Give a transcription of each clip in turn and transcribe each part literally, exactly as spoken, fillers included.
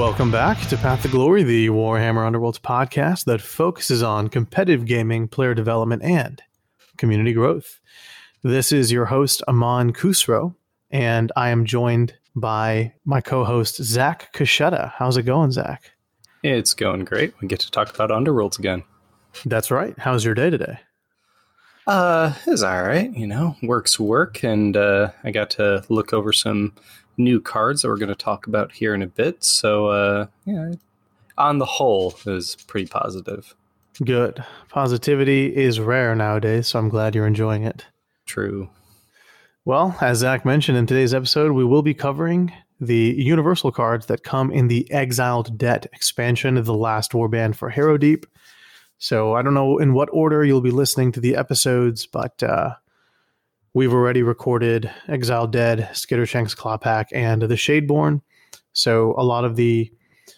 Welcome back to Path to Glory, the Warhammer Underworlds podcast that focuses on competitive gaming, player development, and community growth. This is your host, Aman Khusro, and I am joined by my co-host, Zach Kasheta. How's it going, Zach? It's going great. We get to talk about Underworlds again. That's right. How's your day today? Uh, it's all right. You know, work's work, and uh, I got to look over some new cards that we're going to talk about here in a bit. So, uh, yeah, on the whole, it was pretty positive. Good. Positivity is rare nowadays, so I'm glad you're enjoying it. True. Well, as Zach mentioned in today's episode, we will be covering the universal cards that come in the Exiled Debt expansion of the Last Warband for Harrowdeep. So I don't know in what order you'll be listening to the episodes, but uh, we've already recorded Exiled Dead, Skittershank's Clawpack, and the Shadeborn. So a lot of the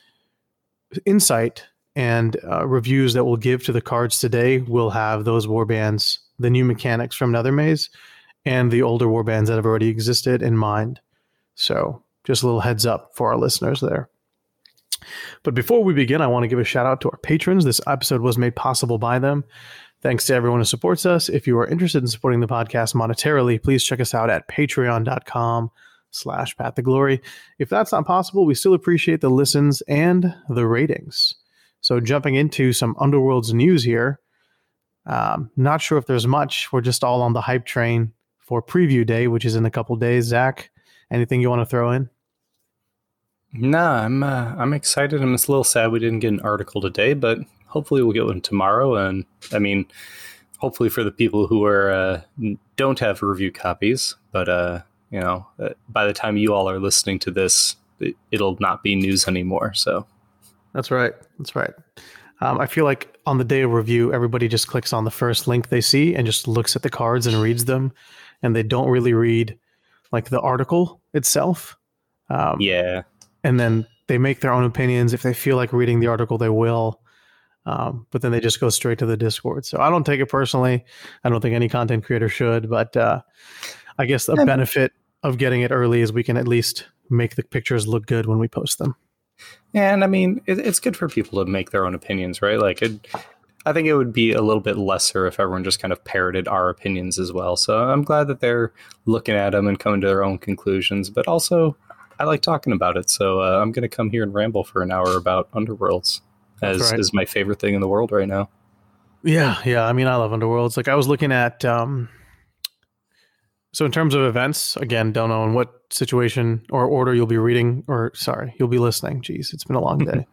insight and uh, reviews that we'll give to the cards today will have those warbands, the new mechanics from Nethermaze, and the older warbands that have already existed in mind. So just a little heads up for our listeners there. But before we begin, I want to give a shout out to our patrons. This episode was made possible by them. Thanks to everyone who supports us. If you are interested in supporting the podcast monetarily, please check us out at patreon.com slash path to glory. If that's not possible, we still appreciate the listens and the ratings. So jumping into some Underworlds news here. Um, not sure if there's much. We're just all on the hype train for preview day, which is in a couple days. Zach, anything you want to throw in? Nah, I'm uh, I'm excited. I'm just a little sad we didn't get an article today, but hopefully we'll get one tomorrow. And I mean, hopefully for the people who are uh, don't have review copies, but uh, you know, by the time you all are listening to this, it, it'll not be news anymore. So that's right. That's right. Um, I feel like on the day of review, everybody just clicks on the first link they see and just looks at the cards and reads them, and they don't really read like the article itself. Um, yeah. And then they make their own opinions. If they feel like reading the article, they will. Um, but then they just go straight to the Discord. So I don't take it personally. I don't think any content creator should. But uh, I guess the benefit of getting it early is we can at least make the pictures look good when we post them. And I mean, it, it's good for people to make their own opinions, right? Like, it, I think it would be a little bit lesser if everyone just kind of parroted our opinions as well. So I'm glad that they're looking at them and coming to their own conclusions. But also, I like talking about it, so uh, I'm going to come here and ramble for an hour about Underworlds, as right. is my favorite thing in the world right now. Yeah, yeah. I mean, I love Underworlds. Like, I was looking at, um, so in terms of events, again, don't know in what situation or order you'll be reading, or sorry, you'll be listening. Jeez, it's been a long day.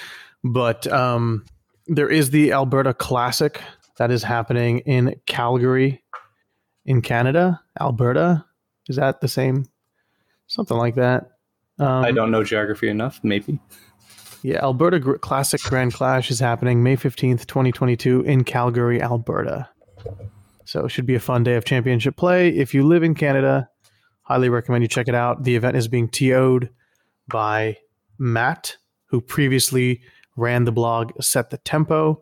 But um, there is the Alberta Classic that is happening in Calgary, in Canada. Alberta, is that the same? Something like that. Um, I don't know geography enough, maybe. Yeah, Alberta Gr- Classic Grand Clash is happening May fifteenth, twenty twenty-two in Calgary, Alberta. So it should be a fun day of championship play. If you live in Canada, highly recommend you check it out. The event is being T O'd by Matt, who previously ran the blog Set the Tempo,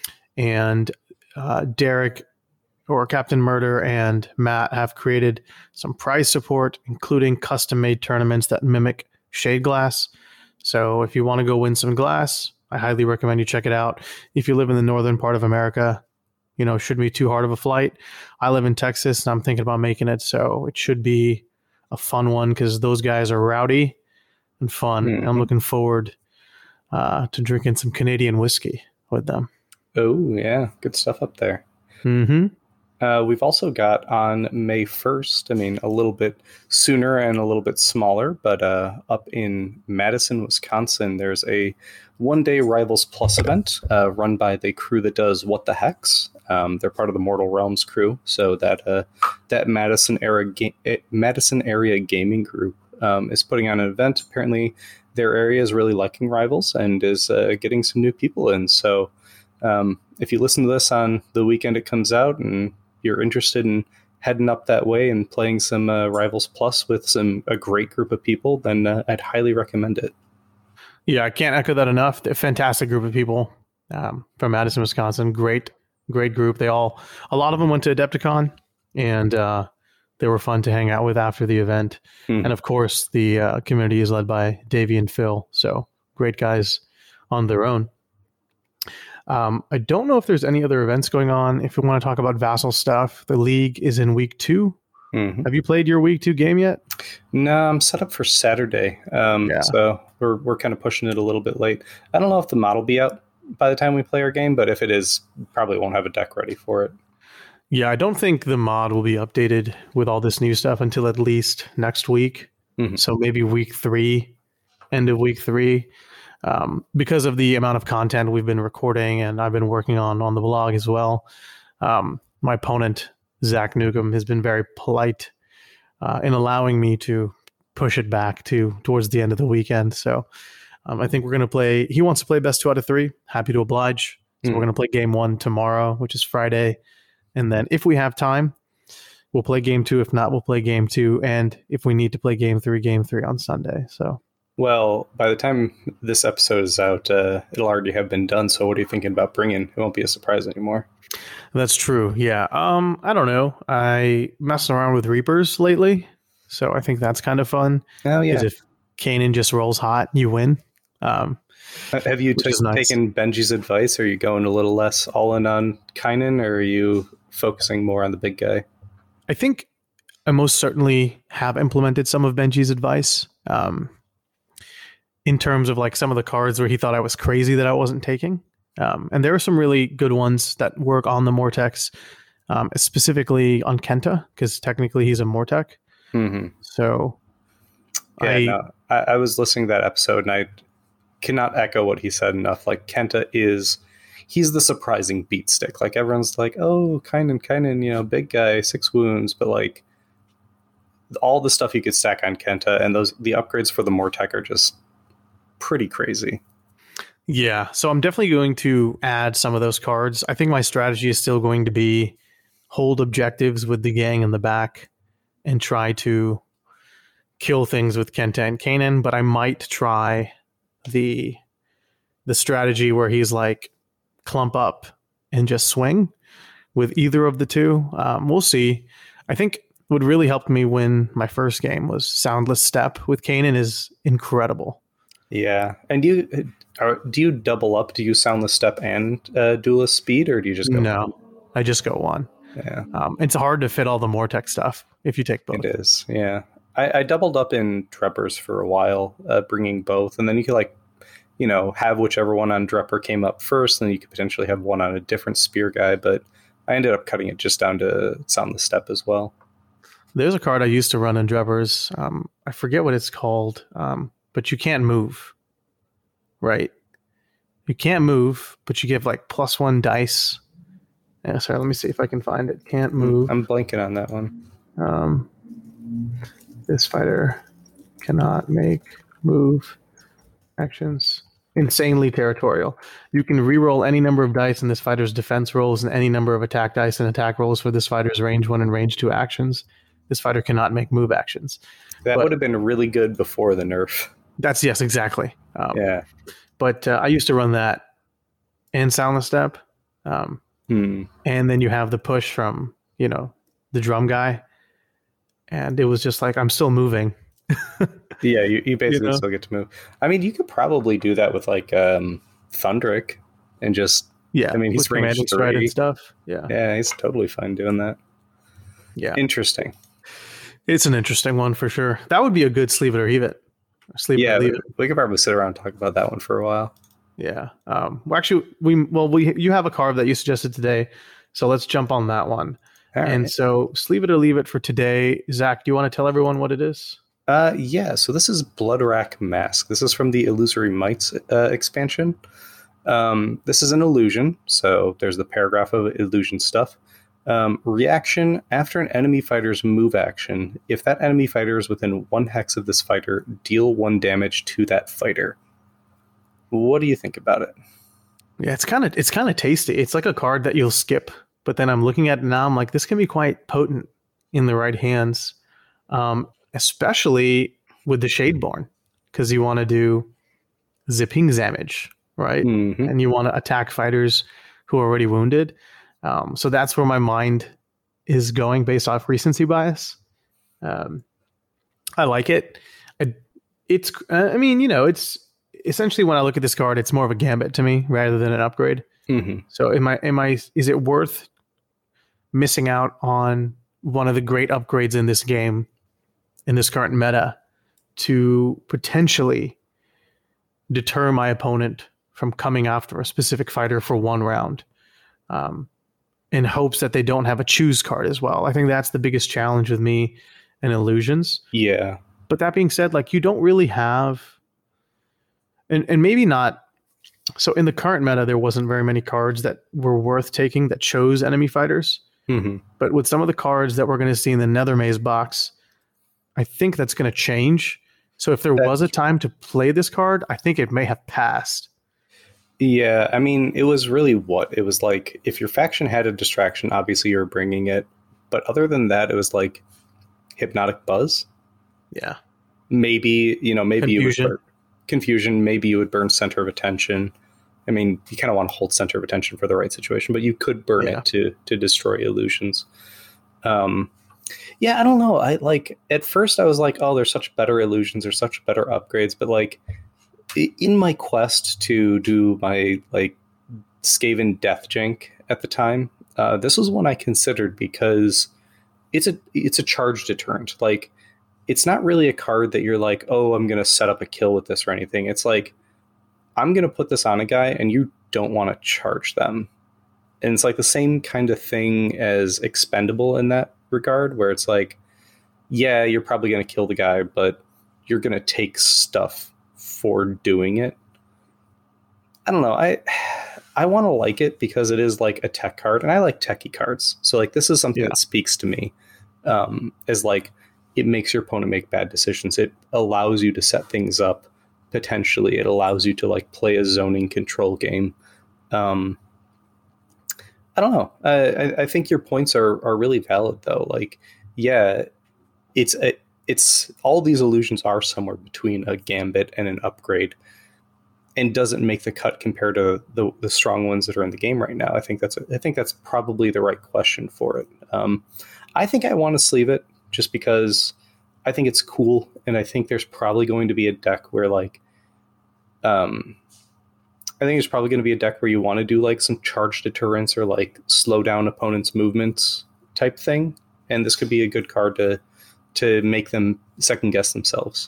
and uh, Derek or Captain Murder and Matt have created some prize support, including custom-made tournaments that mimic Shade Glass. So if you want to go win some glass, I highly recommend you check it out. If you live in the northern part of America, you know, shouldn't be too hard of a flight. I live in Texas, and I'm thinking about making it, so it should be a fun one because those guys are rowdy and fun. Mm-hmm. I'm looking forward uh, to drinking some Canadian whiskey with them. Oh, yeah. Good stuff up there. Mm-hmm. Uh, we've also got on May first, I mean, a little bit sooner and a little bit smaller, but uh, up in Madison, Wisconsin, there's a one-day Rivals Plus event uh, run by the crew that does What the Hex. Um, they're part of the Mortal Realms crew, so that uh, that Madison era ga- Madison area gaming group um, is putting on an event. Apparently, their area is really liking Rivals and is uh, getting some new people in. So um, if you listen to this on the weekend it comes out and you're interested in heading up that way and playing some uh, Rivals Plus with some a great group of people, then uh, I'd highly recommend it. Yeah, I can't echo that enough. A fantastic group of people um, from Madison, Wisconsin. Great, great group. They all, a lot of them went to Adepticon, and uh, they were fun to hang out with after the event. Hmm. And of course, the uh, community is led by Davey and Phil. So great guys on their own. Um, I don't know if there's any other events going on. If you want to talk about Vassal stuff, the league is in week two. Mm-hmm. Have you played your week two game yet? No, I'm set up for Saturday. Um, yeah. So we're we're kind of pushing it a little bit late. I don't know if the mod will be out by the time we play our game, but if it is, probably won't have a deck ready for it. Yeah, I don't think the mod will be updated with all this new stuff until at least next week. Mm-hmm. So maybe week three, end of week three. Um, because of the amount of content we've been recording and I've been working on on the blog as well. Um, my opponent, Zach Newcomb, has been very polite uh, in allowing me to push it back to towards the end of the weekend. So um, I think we're going to play. He wants to play best two out of three. Happy to oblige. So mm. we're going to play game one tomorrow, which is Friday. And then if we have time, we'll play game two. If not, we'll play game two. And if we need to play game three, game three on Sunday. So. Well, by the time this episode is out, uh, it'll already have been done. So what are you thinking about bringing? It won't be a surprise anymore. That's true. Yeah. Um, I don't know. I messing around with Reapers lately. So I think that's kind of fun. Oh, yeah. If Kanan just rolls hot, you win. Um, have you t- nice. taken Benji's advice? Are you going a little less all in on Kanan, or are you focusing more on the big guy? I think I most certainly have implemented some of Benji's advice. Um, in terms of like some of the cards where he thought I was crazy that I wasn't taking. Um, and there are some really good ones that work on the Mortex, um, specifically on Kenta, because technically he's a Mortec. Mm-hmm. So yeah, I, no, I, I was listening to that episode and I cannot echo what he said enough. Like Kenta is, he's the surprising beat stick. Like everyone's like, oh, Kanan, Kanan, you know, big guy, six wounds, but like all the stuff you could stack on Kenta and those, the upgrades for the Mortec are just pretty crazy. Yeah, so I'm definitely going to add some of those cards. I think my strategy is still going to be hold objectives with the gang in the back and try to kill things with Kenta and Kanan, but I might try the the strategy where he's like clump up and just swing with either of the two. Um, we'll see. I think what really helped me win my first game was Soundless Step with Kanan is incredible. Yeah, and do you are, do you double up? Do you Soundless Step and uh, Duelist Speed, or do you just go no? one? I just go one. Yeah, um, it's hard to fit all the Mortec stuff if you take both. It is. Yeah, I, I doubled up in Dreppers for a while, uh, bringing both, and then you could like, you know, have whichever one on Drepper came up first, and then you could potentially have one on a different Spear guy. But I ended up cutting it just down to Soundless Step as well. There's a card I used to run in Dreppers. Um, I forget what it's called. Um, But you can't move, right? You can't move, but you give like plus one dice. Yeah, sorry, let me see if I can find it. Can't move. I'm blanking on that one. Um, this fighter cannot make move actions. Insanely territorial. You can reroll any number of dice in this fighter's defense rolls and any number of attack dice and attack rolls for this fighter's range one and range two actions. This fighter cannot make move actions. That but, would have been really good before the nerf. That's yes, exactly. Um, yeah, but uh, I used to run that and Soundless Step, um, hmm. and then you have the push from you know the drum guy, and it was just like I'm still moving. yeah, you, you basically you know? still get to move. I mean, you could probably do that with like um, Thundrick and just yeah. I mean, he's range three and stuff. Yeah, yeah, he's totally fine doing that. Yeah, interesting. It's an interesting one for sure. That would be a good sleeve it or heave it. Sleep yeah, we, we could probably sit around and talk about that one for a while. Yeah. Um, well, actually, we well we you have a card that you suggested today, so let's jump on that one. All and right. So, sleeve it or leave it for today. Zach, do you want to tell everyone what it is? Uh, yeah. So this is Bloodrack Mask. This is from the Illusory Mites uh, expansion. Um, this is an illusion, so there's the paragraph of illusion stuff. Um, reaction after an enemy fighter's move action. If that enemy fighter is within one hex of this fighter, deal one damage to that fighter. What do you think about it? Yeah, it's kind of it's kind of tasty. It's like a card that you'll skip, but then I'm looking at it now. I'm like, this can be quite potent in the right hands, um, especially with the Shadeborn, because you want to do zipping damage, right? Mm-hmm. And you want to attack fighters who are already wounded. Um, so that's where my mind is going based off recency bias. Um, I like it. I, it's, I mean, you know, it's essentially when I look at this card, it's more of a gambit to me rather than an upgrade. Mm-hmm. So am I am I is it worth missing out on one of the great upgrades in this game, in this current meta, to potentially deter my opponent from coming after a specific fighter for one round, um, in hopes that they don't have a choose card as well? I think that's the biggest challenge with me and illusions. Yeah. But that being said, like, you don't really have, and, and maybe not. So in the current meta, there wasn't very many cards that were worth taking that chose enemy fighters. Mm-hmm. But with some of the cards that we're going to see in the Nethermaze box, I think that's going to change. So if there that's was a time to play this card, I think it may have passed. Yeah, I mean, it was really what? It was like, if your faction had a distraction, obviously you're bringing it. But other than that, it was like Hypnotic Buzz. Yeah. Maybe, you know, maybe Confusion. you would burn Confusion. Maybe you would burn Center of Attention. I mean, you kind of want to hold Center of Attention for the right situation, but you could burn Yeah. it to to destroy illusions. Um, yeah, I don't know. I like, at first I was like, oh, there's such better illusions or such better upgrades, but like, in my quest to do my like Skaven Death Jank at the time, uh, this was one I considered because it's a it's a charge deterrent. Like, it's not really a card that you're like, oh, I'm gonna set up a kill with this or anything. It's like, I'm gonna put this on a guy and you don't want to charge them. And it's like the same kind of thing as Expendable in that regard, where it's like, yeah, you're probably gonna kill the guy, but you're gonna take stuff for doing it. I don't know. I I want to like it because it is like a tech card, and I like techie cards. So like, this is something Yeah. that speaks to me, um, as like, it makes your opponent make bad decisions. It allows you to set things up potentially. It allows you to like play a zoning control game. Um, I don't know. I, I think your points are are really valid though. Like, yeah, it's a, it's all these illusions are somewhere between a gambit and an upgrade, and doesn't make the cut compared to the, the strong ones that are in the game right now. I think that's a, I think that's probably the right question for it. Um, I think I want to sleeve it just because I think it's cool, and I think there's probably going to be a deck where like, um, I think there's probably going to be a deck where you want to do like some charge deterrence or like slow down opponents' movements type thing, and this could be a good card to to make them second guess themselves.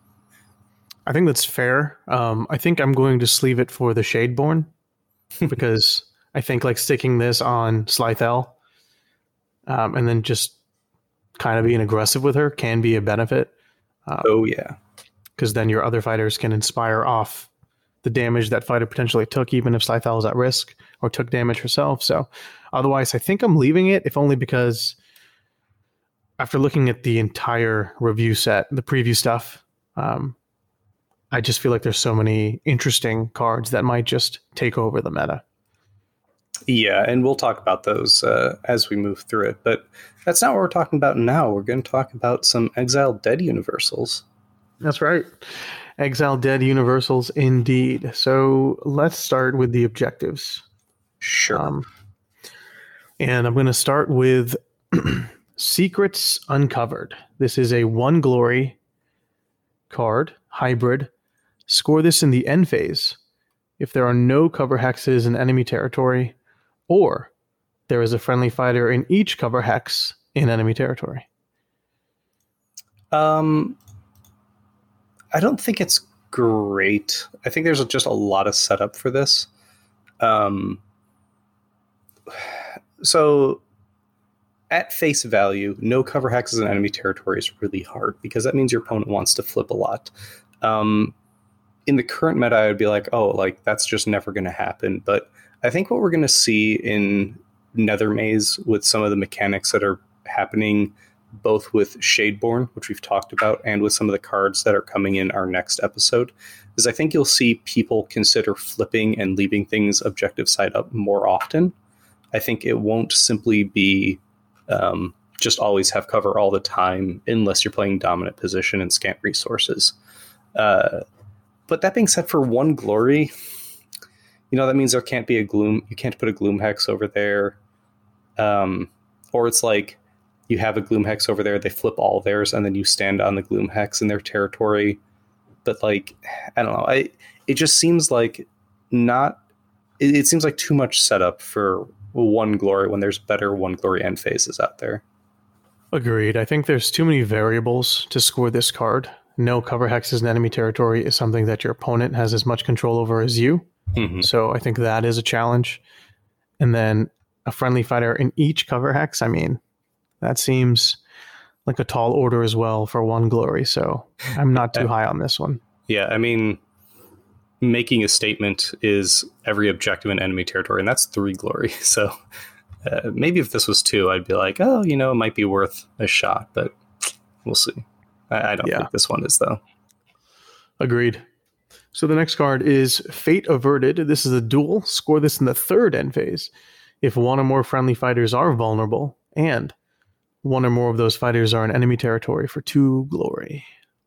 I think that's fair. Um, I think I'm going to sleeve it for the Shadeborn because I think like sticking this on Slythel, um, and then just kind of being aggressive with her can be a benefit. Um, oh yeah, because then your other fighters can inspire off the damage that fighter potentially took, even if Slythel is at risk or took damage herself. So otherwise, I think I'm leaving it, if only because after looking at the entire review set, the preview stuff, um, I just feel like there's so many interesting cards that might just take over the meta. Yeah, and we'll talk about those uh, as we move through it. But that's not what we're talking about now. We're going to talk about some Exiled Dead Universals. That's right. Exiled Dead Universals, indeed. So let's start with the objectives. Sure. Um, and I'm going to start with Secrets Uncovered. This is a one glory card, hybrid. Score this in the end phase if there are no cover hexes in enemy territory, or there is a friendly fighter in each cover hex in enemy territory. Um, I don't think it's great. I think there's just a lot of setup for this. Um, so at face value, no cover hexes in enemy territory is really hard because that means your opponent wants to flip a lot. Um, in the current meta, I would be like, oh, like that's just never going to happen. But I think what we're going to see in Nethermaze with some of the mechanics that are happening, both with Shadeborn, which we've talked about, and with some of the cards that are coming in our next episode, is I think you'll see people consider flipping and leaving things objective side up more often. I think it won't simply be um, just always have cover all the time unless you're playing dominant position and scant resources. Uh, but that being said, for one glory, you know, that means there can't be a gloom. You can't put a gloom hex over there. Um, or it's like you have a gloom hex over there, they flip all theirs, and then you stand on the gloom hex in their territory. but like, I don't know. I it just seems like not. It, it seems like too much setup for one glory when there's better one glory end phases out there. Agreed. I think there's too many variables to score this card. No cover hexes in enemy territory is something that your opponent has as much control over as you. Mm-hmm. So I think that is a challenge. And then a friendly fighter in each cover hex, I mean, that seems like a tall order as well for one glory. So I'm not too high on this one. Yeah, I mean, making a statement is every objective in enemy territory, and that's three glory. So uh, maybe if this was two, I'd be like, oh, you know, it might be worth a shot, but we'll see. I, I don't yeah. think this one is, though. Agreed. So the next card is Fate Averted. This is a duel. Score this in the third end phase. If one or more friendly fighters are vulnerable, and one or more of those fighters are in enemy territory for two glory.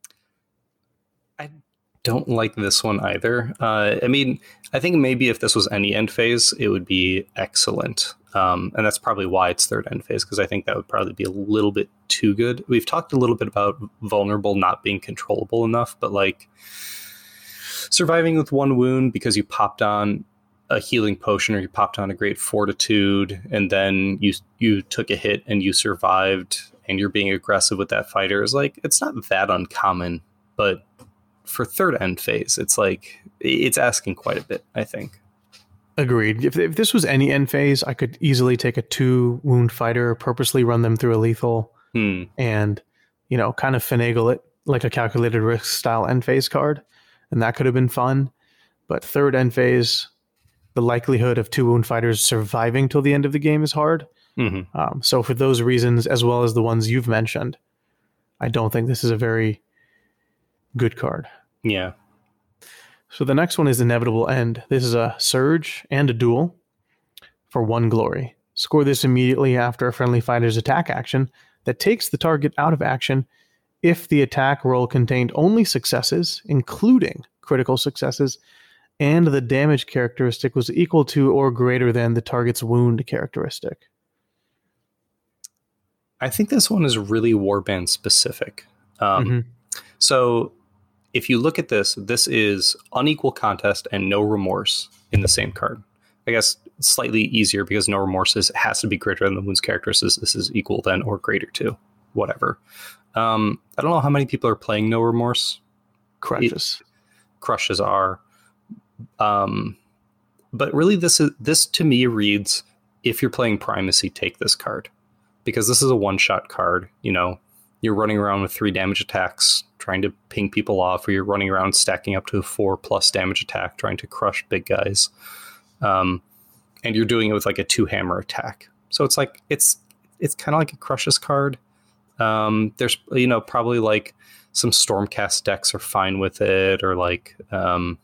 I don't like this one either. Uh, I mean, I think maybe if this was any end phase, it would be excellent. Um, and that's probably why it's third end phase, because I think that would probably be a little bit too good. We've talked a little bit about vulnerable not being controllable enough, but like surviving with one wound because you popped on a healing potion or you popped on a great fortitude and then you you took a hit and you survived and you're being aggressive with that fighter is like, it's not that uncommon, but for third end phase, it's like, it's asking quite a bit, I think. Agreed. If, if this was any end phase, I could easily take a two wound fighter, purposely run them through a lethal hmm. and, you know, kind of finagle it like a calculated risk style end phase card. And that could have been fun. But third end phase, the likelihood of two wound fighters surviving till the end of the game is hard. Mm-hmm. Um, so for those reasons, as well as the ones you've mentioned, I don't think this is a very good card. Yeah. So the next one is Inevitable End. This is a surge and a duel for one glory. Score this immediately after a friendly fighter's attack action that takes the target out of action if the attack roll contained only successes, including critical successes, and the damage characteristic was equal to or greater than the target's wound characteristic. I think this one is really Warband specific. Um, mm-hmm. So if you look at this, this is Unequal Contest and No Remorse in the same card. I guess slightly easier because No Remorse is, has to be greater than the wound's characteristics. This is equal then or greater to whatever. Um, I don't know how many people are playing No Remorse. Crushes. It, crushes are. Um, but really, this is this to me reads, if you're playing Primacy, take this card. Because this is a one-shot card. You know, you're running around with three damage attacks, trying to ping people off, or you're running around stacking up to a four-plus damage attack, trying to crush big guys. Um, and you're doing it with like a two-hammer attack. So it's like, it's it's kind of like a Crushes card. Um, there's, you know, probably like some Stormcast decks are fine with it, or like um,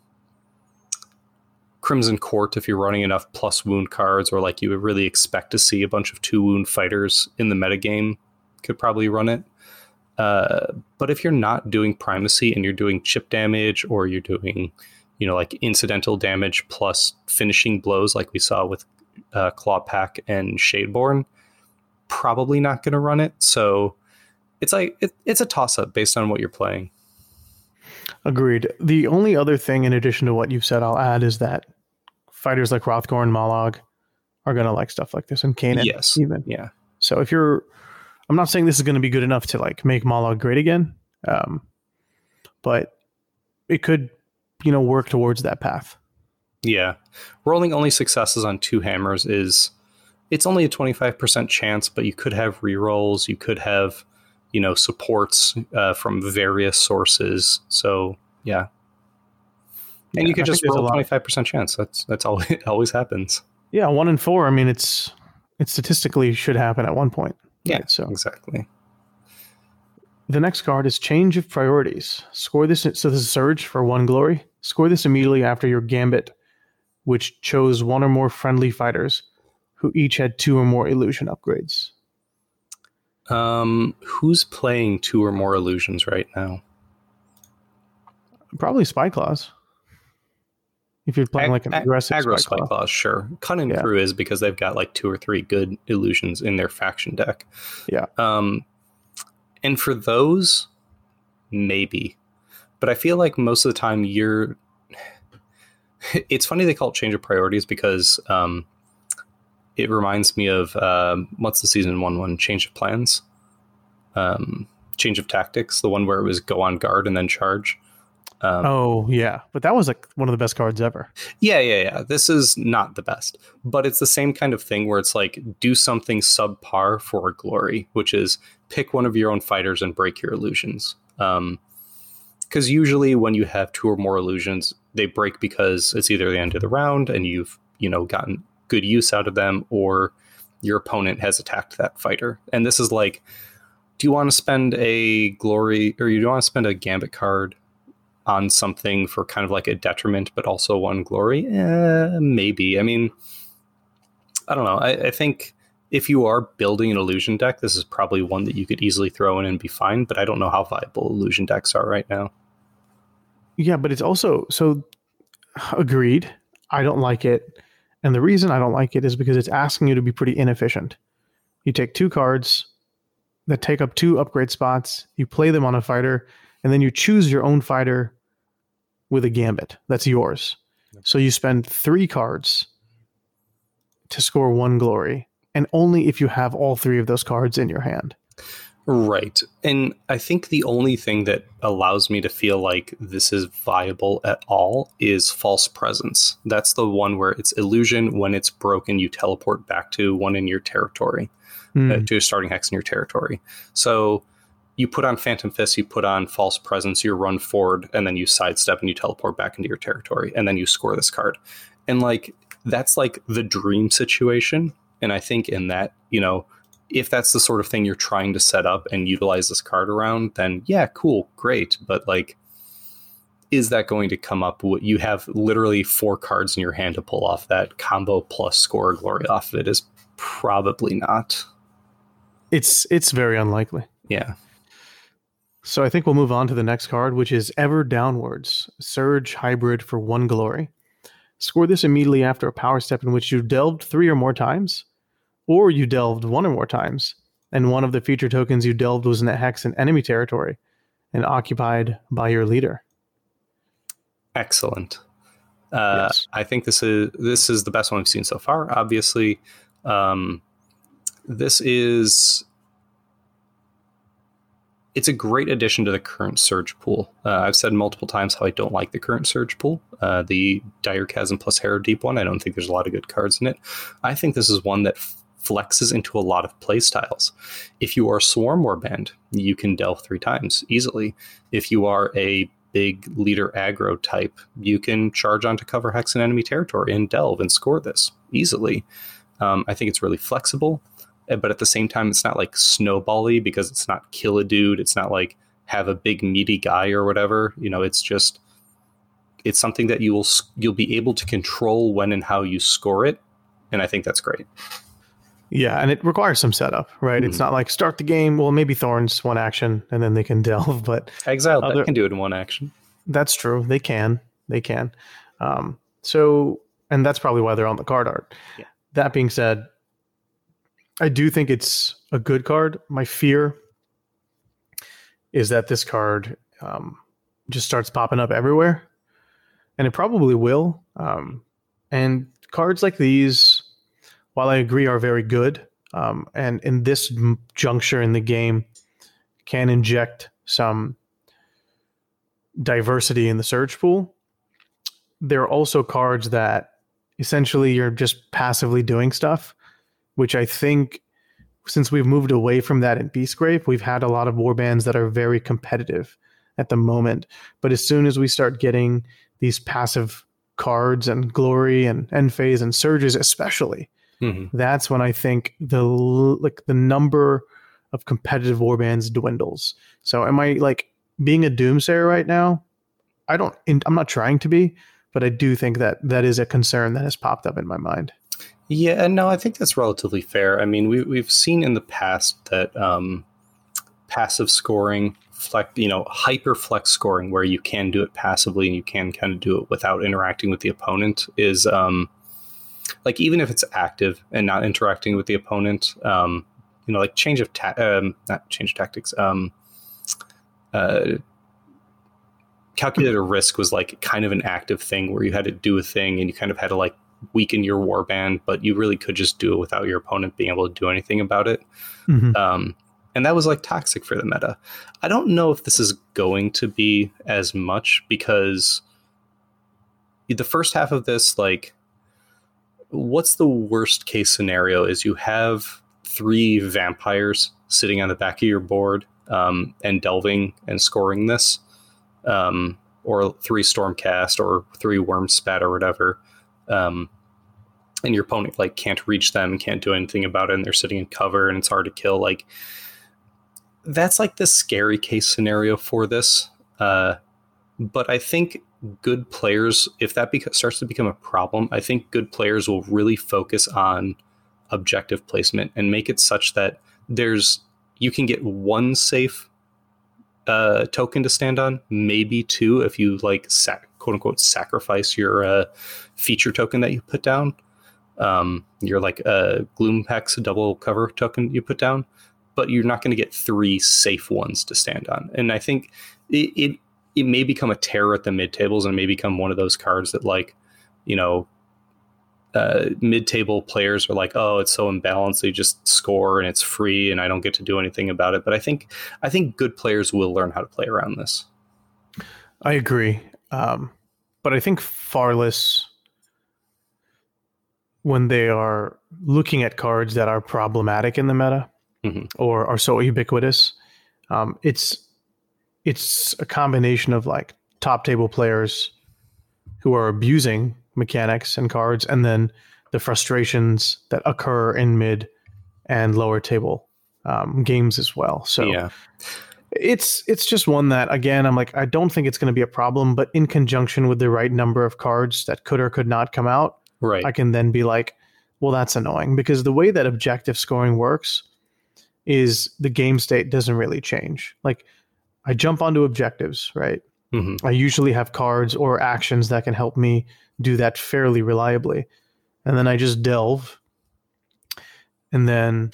Crimson Court if you're running enough plus wound cards, or like you would really expect to see a bunch of two wound fighters in the metagame, could probably run it. Uh, but if you're not doing Primacy and you're doing chip damage, or you're doing, you know, like incidental damage plus finishing blows like we saw with uh, Clawpack and Shadeborn, probably not going to run it. So it's like it, it's a toss-up based on what you're playing. Agreed. The only other thing in addition to what you've said I'll add is that fighters like Hrothgor and Mollog are going to like stuff like this, and Kanan. Yes. Even. Yeah. So if you're, I'm not saying this is going to be good enough to like make Mollog great again, um, but it could, you know, work towards that path. Yeah. Rolling only successes on two hammers is, it's only a twenty-five percent chance, but you could have rerolls. You could have, you know, supports uh, from various sources. So yeah. And yeah, you could I just roll a twenty-five percent chance. That's, that's all it always happens. Yeah. One in four. I mean, it's, it statistically should happen at one point. Yeah, right? So exactly. The next card is Change of Priorities. Score this. So this is Surge for one glory. Score this immediately after your Gambit, which chose one or more friendly fighters who each had two or more illusion upgrades. Um, who's playing two or more illusions right now? Probably Spyclaws. If you're playing like an Ag- aggressive aggro Spyclaw. Spyclaws, sure. Cunning yeah. Crew is because they've got like two or three good illusions in their faction deck. Yeah. Um, and for those, maybe. but I feel like most of the time you're. It's funny they call it change of priorities because um, it reminds me of um, what's the season one one change of plans, um, change of tactics, the one where it was go on guard and then charge. Um, oh yeah, but that was like one of the best cards ever. Yeah, yeah, yeah. This is not the best, but it's the same kind of thing where it's like do something subpar for glory, which is pick one of your own fighters and break your illusions. Um, because usually when you have two or more illusions, they break because it's either the end of the round and you've you know gotten good use out of them, or your opponent has attacked that fighter. And this is like, do you want to spend a glory or you don't want to spend a gambit card on something for kind of like a detriment, but also one glory? Eh, maybe. I mean, I don't know. I, I think if you are building an illusion deck, this is probably one that you could easily throw in and be fine, but I don't know how viable illusion decks are right now. Yeah, but it's also, so agreed. I don't like it. And the reason I don't like it is because it's asking you to be pretty inefficient. You take two cards that take up two upgrade spots, you play them on a fighter, and then you choose your own fighter with a gambit. That's yours. So you spend three cards to score one glory, and only if you have all three of those cards in your hand. Right. And I think the only thing that allows me to feel like this is viable at all is false presence. That's the one where it's illusion. When it's broken, you teleport back to one in your territory, mm. uh, to a starting hex in your territory. So you put on Phantom Fist, you put on false presence, you run forward, and then you sidestep and you teleport back into your territory, and then you score this card. And like, that's like the dream situation. And I think in that, you know, if that's the sort of thing you're trying to set up and utilize this card around, then yeah, cool, great. But like, is that going to come up? You have literally four cards in your hand to pull off that combo plus score glory off of it is probably not. It's it's very unlikely. Yeah. So I think we'll move on to the next card, which is Ever Downwards, Surge Hybrid for one glory. Score this immediately after a power step in which you delved three or more times, or you delved one or more times, and one of the feature tokens you delved was in a hex in enemy territory and occupied by your leader. Excellent. Uh, yes. I think this is this is the best one we've seen so far. Obviously, um, this is it's a great addition to the current Surge pool. Uh, I've said multiple times how I don't like the current Surge pool, uh, the Dire Chasm plus Harrow Deep one. I don't think there's a lot of good cards in it. I think this is one that flexes into a lot of play styles. If you are Swarm Warband, you can delve three times easily. If you are a big leader aggro type, you can charge onto cover hex in enemy territory and delve and score this easily. Um, I think it's really flexible, but at the same time, it's not like snowbally because it's not kill a dude. It's not like have a big meaty guy or whatever. You know, it's just, it's something that you will, you'll be able to control when and how you score it. And I think that's great. Yeah, and it requires some setup, right? Mm. It's not like start the game, well, maybe Thorns one action, and then they can delve, but... Exile, other, that can do it in one action. That's true. They can. They can. Um, so, and that's probably why they're on the card art. Yeah. That being said, I do think it's a good card. My fear is that this card um, just starts popping up everywhere, and it probably will. Um, and cards like these... while I agree are very good, um, and in this m- juncture in the game can inject some diversity in the Surge pool, there are also cards that essentially you're just passively doing stuff, which I think since we've moved away from that in Beastgrave, we've had a lot of warbands that are very competitive at the moment. But as soon as we start getting these passive cards and Glory and End Phase and Surges especially, mm-hmm. that's when I think the like the number of competitive warbands dwindles. So am I like being a doomsayer right now? I don't. I'm not trying to be, but I do think that that is a concern that has popped up in my mind. Yeah, no, I think that's relatively fair. I mean, we we've seen in the past that um, passive scoring, flex, you know, hyper flex scoring, where you can do it passively and you can kind of do it without interacting with the opponent, is. Um, Like, even if it's active and not interacting with the opponent, um, you know, like change of, ta- um, not change of tactics, um, uh, calculated risk was like kind of an active thing where you had to do a thing and you kind of had to like weaken your warband, but you really could just do it without your opponent being able to do anything about it. Mm-hmm. Um, and that was like toxic for the meta. I don't know if this is going to be as much because the first half of this, like, what's the worst case scenario is you have three vampires sitting on the back of your board um, and delving and scoring this, um, or three Stormcast or three Wormspat or whatever. Um, and your opponent like can't reach them, can't do anything about it, and they're sitting in cover and it's hard to kill. Like, that's like the scary case scenario for this. Uh, but I think good players, if that beca- starts to become a problem, I think good players will really focus on objective placement and make it such that there's you can get one safe uh, token to stand on, maybe two if you like sac- quote unquote sacrifice your uh, feature token that you put down. Um, you're like a Gloom Hex double cover token you put down, but you're not going to get three safe ones to stand on. And I think it, it it may become a terror at the mid tables and may become one of those cards that, like, you know, uh, mid table players are like, oh, it's so imbalanced. They just score and it's free and I don't get to do anything about it. But I think I think good players will learn how to play around this. I agree. Um, but I think Farless, when they are looking at cards that are problematic in the meta mm-hmm. or are so ubiquitous, um, it's it's a combination of like top table players who are abusing mechanics and cards, and then the frustrations that occur in mid and lower table um, games as well. So yeah. it's it's just one that, again, I'm like, I don't think it's going to be a problem, but in conjunction with the right number of cards that could or could not come out, right, I can then be like, well, that's annoying, because the way that objective scoring works is the game state doesn't really change. Like, I jump onto objectives, right? Mm-hmm. I usually have cards or actions that can help me do that fairly reliably. And then I just delve. And then,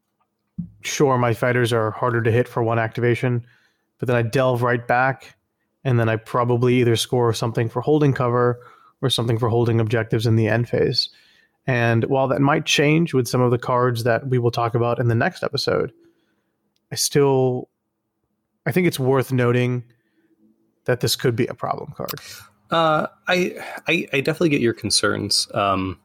sure, my fighters are harder to hit for one activation, but then I delve right back. And then I probably either score something for holding cover or something for holding objectives in the end phase. And while that might change with some of the cards that we will talk about in the next episode, I still, I think it's worth noting that this could be a problem card. Uh, I, I I definitely get your concerns. Um,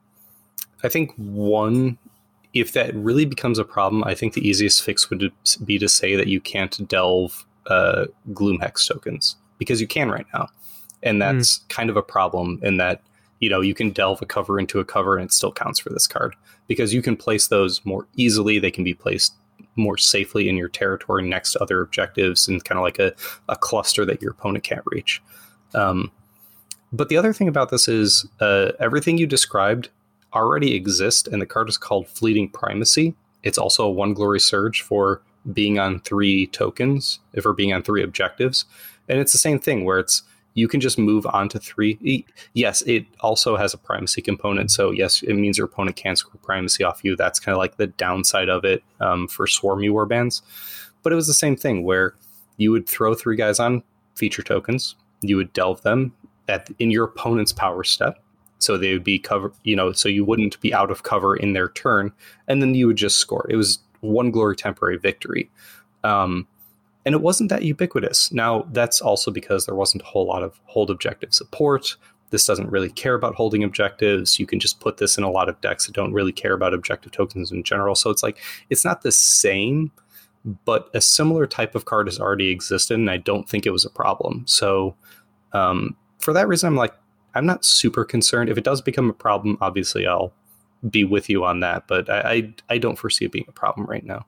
I think one, if that really becomes a problem, I think the easiest fix would be to say that you can't delve uh, Gloom Hex tokens, because you can right now, and that's mm. kind of a problem in that, you know, you can delve a cover into a cover and it still counts for this card, because you can place those more easily. They can be placed more safely in your territory next to other objectives and kind of like a, a cluster that your opponent can't reach. Um, but the other thing about this is uh, everything you described already exists, and the card is called Fleeting Primacy. It's also a one glory surge for being on three tokens, if we're being on three objectives. And it's the same thing where it's, you can just move on to three. Yes, it also has a primacy component. So yes, it means your opponent can't score primacy off you. That's kind of like the downside of it um, for swarmy warbands. But it was the same thing where you would throw three guys on feature tokens. You would delve them at in your opponent's power step. So they would be covered, you know, so you wouldn't be out of cover in their turn. And then you would just score. It was one glory temporary victory. Um, And it wasn't that ubiquitous. Now, that's also because there wasn't a whole lot of hold objective support. This doesn't really care about holding objectives. You can just put this in a lot of decks that don't really care about objective tokens in general. So it's like, it's not the same, but a similar type of card has already existed, and I don't think it was a problem. So um, for that reason, I'm like, I'm not super concerned. If it does become a problem, obviously I'll be with you on that, but I, I, I don't foresee it being a problem right now.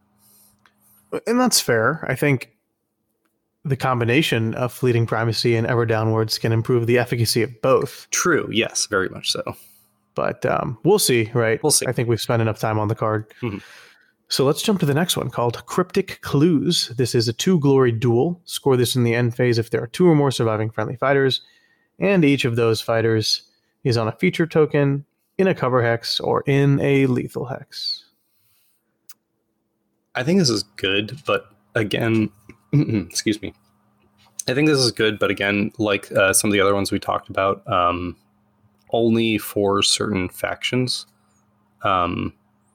And that's fair. I think the combination of Fleeting Primacy and Ever Downwards can improve the efficacy of both. True. Yes, very much so. But um, we'll see, right? We'll see. I think we've spent enough time on the card. Mm-hmm. So let's jump to the next one called Cryptic Clues. This is a two glory duel. Score this in the end phase if there are two or more surviving friendly fighters, and each of those fighters is on a feature token, in a cover hex, or in a lethal hex. I think this is good, but again, excuse me. I think this is good, but again, like uh, some of the other ones we talked about, um, only for certain factions. Um,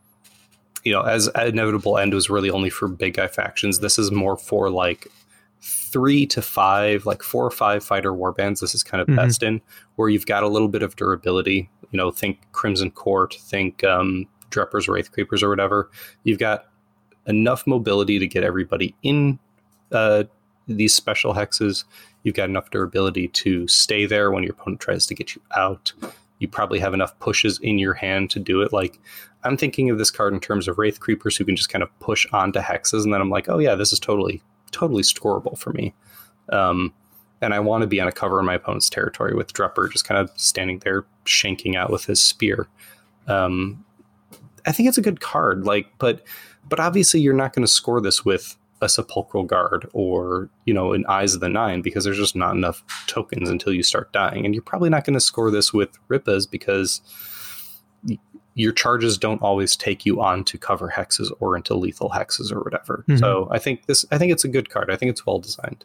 you know, as Inevitable End was really only for big guy factions, this is more for like three to five, like four or five fighter warbands. This is kind of mm-hmm. best in, where you've got a little bit of durability. You know, think Crimson Court, think um, Dreppers, Wraith Creepers, or whatever. You've got enough mobility to get everybody in uh, these special hexes. You've got enough durability to stay there when your opponent tries to get you out. You probably have enough pushes in your hand to do it. Like, I'm thinking of this card in terms of Wraith Creepers who can just kind of push onto hexes, and then I'm like, oh yeah, this is totally, totally scoreable for me. Um, and I want to be on a cover in my opponent's territory with Drepper just kind of standing there shanking out with his spear. Um, I think it's a good card, like, but but obviously you're not going to score this with a Sepulchral Guard or, you know, an Eyes of the Nine, because there's just not enough tokens until you start dying. And you're probably not going to score this with Rippas because y- your charges don't always take you on to cover hexes or into lethal hexes or whatever. Mm-hmm. So I think this, I think it's a good card. I think it's well designed.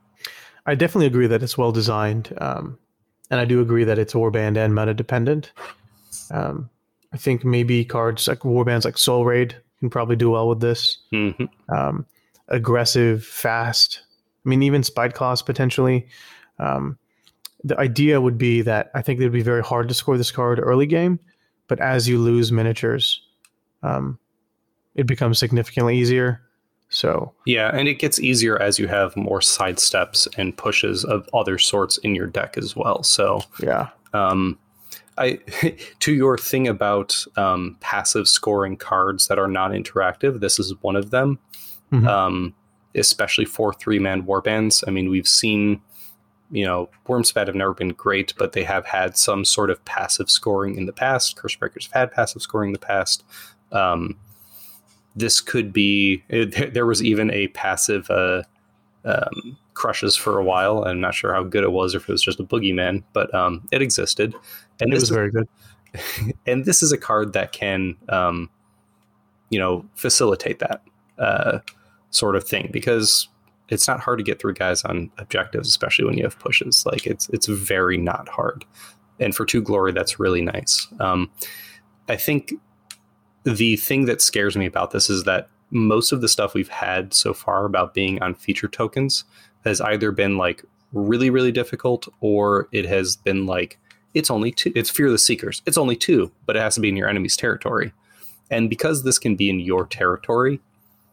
I definitely agree that it's well designed. Um, and I do agree that it's warband and meta dependent. Um, I think maybe cards like warbands like Soul Raid can probably do well with this. Mm-hmm. Um, aggressive, fast. I mean, even Spite Claws potentially. Um, the idea would be that I think it would be very hard to score this card early game, but as you lose miniatures, um, it becomes significantly easier. So yeah, and it gets easier as you have more sidesteps and pushes of other sorts in your deck as well. So yeah. Um, I, to your thing about um, passive scoring cards that are non-interactive, this is one of them, mm-hmm. um, especially for three-man warbands. I mean, we've seen, you know, Wurmspad have never been great, but they have had some sort of passive scoring in the past. Cursebreakers have had passive scoring in the past. Um, this could be, it, there was even a passive uh, um, Crushes for a while. I'm not sure how good it was or if it was just a boogeyman, but um, it existed. And it this was is, very good. And this is a card that can, um, you know, facilitate that uh, sort of thing, because it's not hard to get through guys on objectives, especially when you have pushes. Like it's it's very not hard. And for Two Glory, that's really nice. Um, I think the thing that scares me about this is that most of the stuff we've had so far about being on feature tokens has either been like really, really difficult, or it has been like, it's only two. It's Fear the Seekers. It's only two, but it has to be in your enemy's territory. And because this can be in your territory,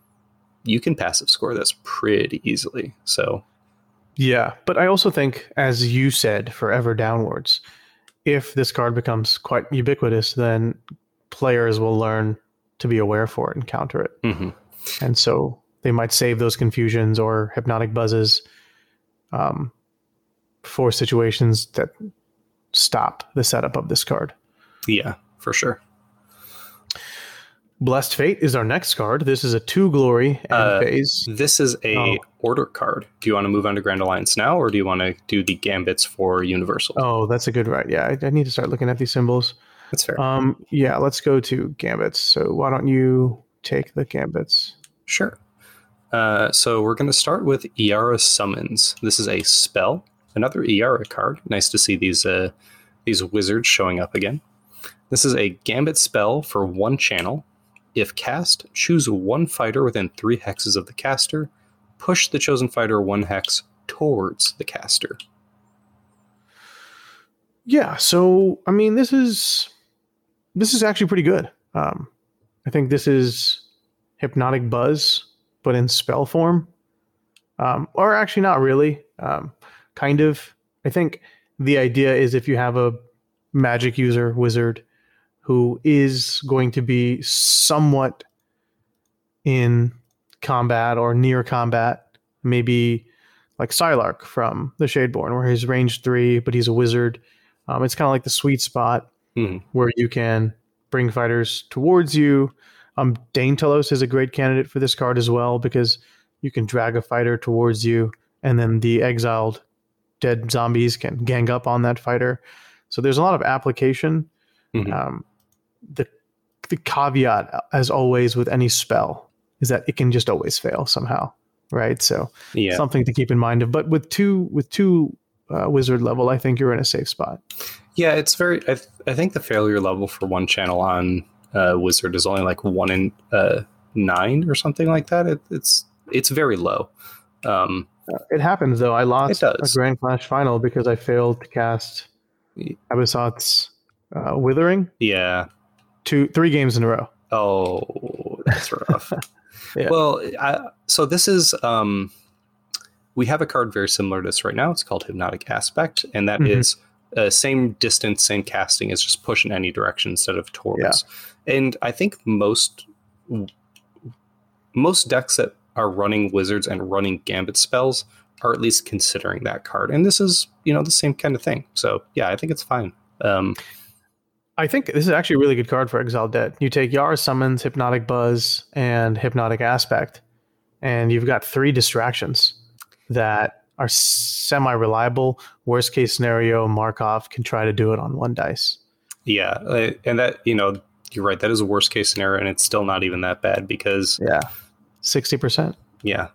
you can passive score this pretty easily. So, yeah, but I also think, as you said, forever downwards, if this card becomes quite ubiquitous, then players will learn to be aware for it and counter it. Mm-hmm. And so they might save those confusions or hypnotic buzzes um, for situations that stop the setup of this card. Yeah, for sure. Blessed Fate is our next card. This is a two glory and uh, phase. This is a oh. order card. Do you want to move on to Grand Alliance now, or do you want to do the gambits for Universal? Oh, that's a good right. Yeah, I, I need to start looking at these symbols. That's fair. Um, yeah, let's go to gambits. So why don't you take the gambits? Sure. Uh, so we're going to start with Iara Summons. This is a spell, another Iara card. Nice to see these uh, these wizards showing up again. This is a gambit spell for one channel. If cast, choose one fighter within three hexes of the caster. Push the chosen fighter one hex towards the caster. Yeah, so I mean, this is this is actually pretty good. Um, I think this is Hypnotic Buzz, but in spell form, um, or actually not really. Um, kind of. I think the idea is if you have a magic user wizard who is going to be somewhat in combat or near combat, maybe like Psylark from the Shadeborn, where he's range three, but he's a wizard. Um, it's kind of like the sweet spot mm. where you can bring fighters towards you. Um, Dane Telos is a great candidate for this card as well, because you can drag a fighter towards you, and then the exiled dead zombies can gang up on that fighter. So there's a lot of application. Mm-hmm. Um, the the caveat, as always with any spell, is that it can just always fail somehow. right? So Yeah. something to keep in mind. Of, but with two with two uh, wizard level, I think you're in a safe spot. Yeah, it's very. I, th- I think the failure level for one channel on uh, wizard is only like one in uh, nine or something like that. It, it's it's very low. Um, Uh, it happens though. I lost It a does. Grand Clash final because I failed to cast Abyssot's uh, Withering yeah. two three games in a row. Oh, that's rough. Yeah. Well, I, so this is um, we have a card very similar to this right now. It's called Hypnotic Aspect, and that Mhm. is uh, same distance, same casting. It's just push in any direction instead of towards. And I think most most decks that are running wizards and running gambit spells are at least considering that card. And this is, you know, the same kind of thing. So yeah, I think it's fine. Um, I think this is actually a really good card for Exiled Dead. You take Yara Summons, Hypnotic Buzz, and Hypnotic Aspect, and you've got three distractions that are semi-reliable. Worst case scenario, Markov can try to do it on one dice. yeah. uh, And that, you know, you're right. That is a worst case scenario, and it's still not even that bad because Yeah, sixty percent. yeah.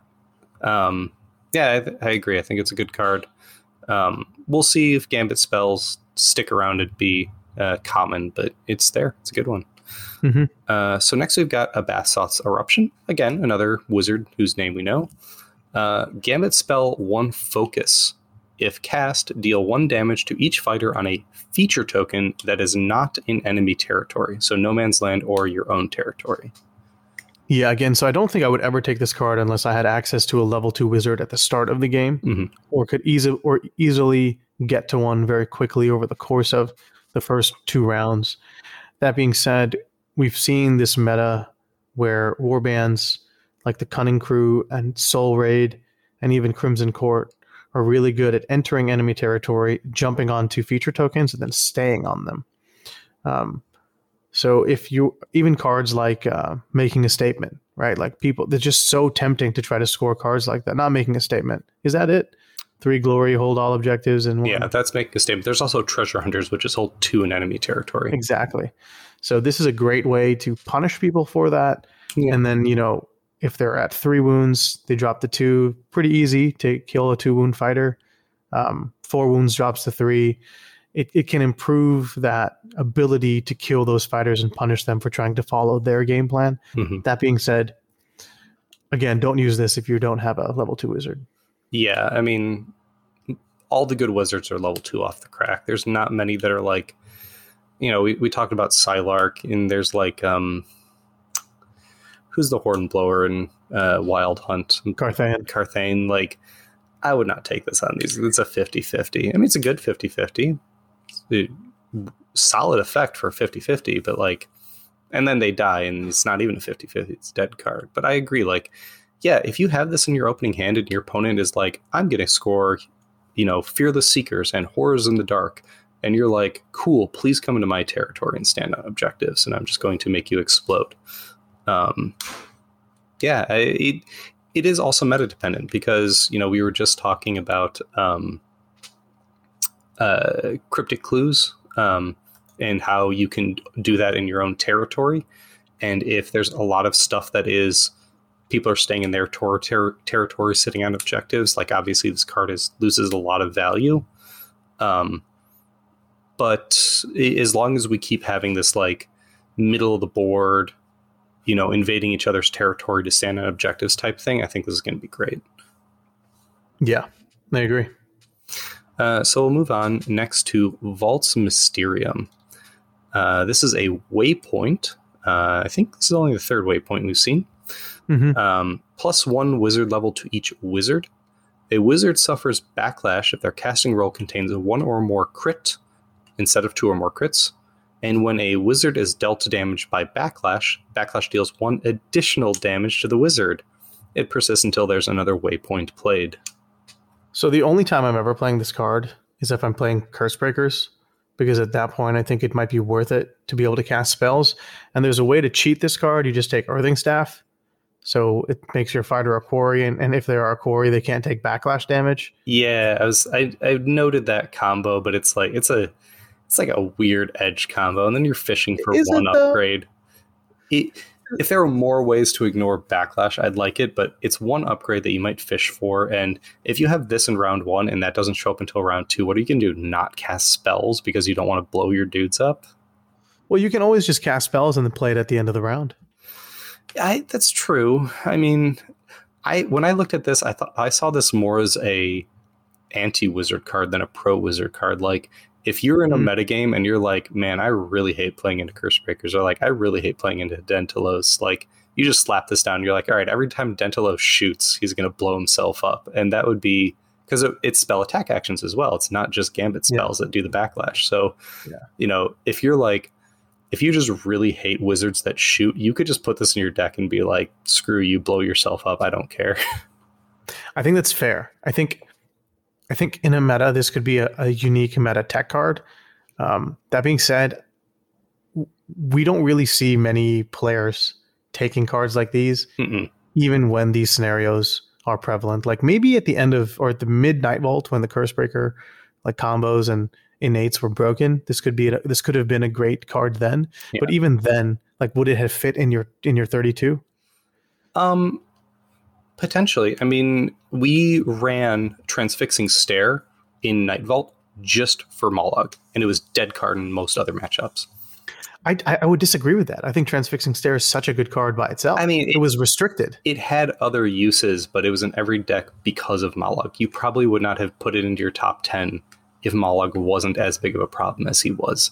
Um, yeah, I, th- I agree. I think it's a good card. Um, we'll see if Gambit spells stick around and be uh, common, but it's there. It's a good one. Mhm. Uh, so next we've got Abassot's Eruption. Again, another wizard whose name we know. Uh, Gambit spell one focus. If cast, deal one damage to each fighter on a feature token that is not in enemy territory. So no man's land or your own territory. Yeah, again, so I don't think I would ever take this card unless I had access to a level two wizard at the start of the game, Mhm. or could easily or easily get to one very quickly over the course of the first two rounds. That being said, we've seen this meta where warbands like the Cunning Crew and Soul Raid and even Crimson Court are really good at entering enemy territory, jumping onto feature tokens, and then staying on them. Um, so if you even cards like uh, making a statement, right? Like people, they're just so tempting to try to score cards like that. Not making a statement. Is that it? Three glory, hold all objectives, and one. Yeah, that's making a statement. There's also Treasure Hunters, which is hold two in enemy territory. Exactly. So this is a great way to punish people for that. Yeah. And then, you know, if they're at three wounds, they drop to two. Pretty easy to kill a two wound fighter. Um, four wounds drops to three. It, it can improve that ability to kill those fighters and punish them for trying to follow their game plan. Mm-hmm. That being said, again, don't use this if you don't have a level two wizard. Yeah, I mean, all the good wizards are level two off the crack. There's not many that are like, you know, we, we talked about Psylark, and there's like, um, who's the Hornblower in uh, Wild Hunt? Carthane. Carthane, like, I would not take this on these. It's a fifty-fifty. I mean, it's a good fifty-fifty. It, solid effect for fifty-fifty, but like, and then they die, and it's not even a fifty-fifty. It's a dead card. But I agree, like, yeah, if you have this in your opening hand and your opponent is like, I'm going to score, you know, Fearless Seekers and Horrors in the Dark, and you're like, cool, please come into my territory and stand on objectives, and I'm just going to make you explode. Um, yeah, it, it is also meta dependent because, you know, we were just talking about um, uh, Cryptic Clues um, and how you can do that in your own territory. And if there's a lot of stuff that is people are staying in their ter- ter- territory, sitting on objectives, like obviously this card is loses a lot of value. Um, but as long as we keep having this like middle of the board, you know, invading each other's territory to stand on objectives type thing, I think this is going to be great. Yeah, I agree. Uh, so we'll move on next to Vault's Mysterium. Uh, this is a waypoint. Uh, I think this is only the third waypoint we've seen. Mm-hmm. Um, plus one wizard level to each wizard. A wizard suffers backlash if their casting roll contains a one or more crit instead of two or more crits. And when a wizard is dealt damage by backlash, backlash deals one additional damage to the wizard. It persists until there's another waypoint played. So the only time I'm ever playing this card is if I'm playing Curse Breakers, because at that point I think it might be worth it to be able to cast spells. And there's a way to cheat this card. You just take Earthing Staff. So it makes your fighter a quarry, and, and if they are a quarry, they can't take backlash damage. Yeah, I was I I noted that combo, but it's like it's a it's like a weird edge combo, and then you're fishing for Is one it, though? upgrade. It, if there were more ways to ignore backlash, I'd like it, but it's one upgrade that you might fish for. And if you have this in round one and that doesn't show up until round two, what are you going to do? Not cast spells because you don't want to blow your dudes up? Well, you can always just cast spells and then play it at the end of the round. I, that's true. I mean, I when I looked at this, I thought I saw this more as a anti-wizard card than a pro-wizard card. Like, if you're in a mm. metagame and you're like, man, I really hate playing into Cursebreakers, or like, I really hate playing into Dentalos, like, you just slap this down and you're like, all right, every time Dentalos shoots, he's going to blow himself up. And that would be, because it, it's spell attack actions as well. It's not just Gambit spells yeah. that do the backlash. So, yeah. you know, if you're like, if you just really hate wizards that shoot, you could just put this in your deck and be like, screw you, blow yourself up. I don't care. I think that's fair. I think I think in a meta, this could be a, a unique meta tech card. Um, that being said, we don't really see many players taking cards like these, Mm-mm. even when these scenarios are prevalent. Like maybe at the end of, or at the mid Night Vault, when the Cursebreaker like combos and innates were broken, this could be a, this could have been a great card then. Yeah. But even then, like, would it have fit in your in your thirty-two? Um, potentially. I mean, we ran Transfixing Stare in Night Vault just for Mollog, and it was dead card in most other matchups. I, I would disagree with that. I think Transfixing Stare is such a good card by itself. I mean, it, it was restricted. It had other uses, but it was in every deck because of Mollog. You probably would not have put it into your top ten if Mollog wasn't as big of a problem as he was.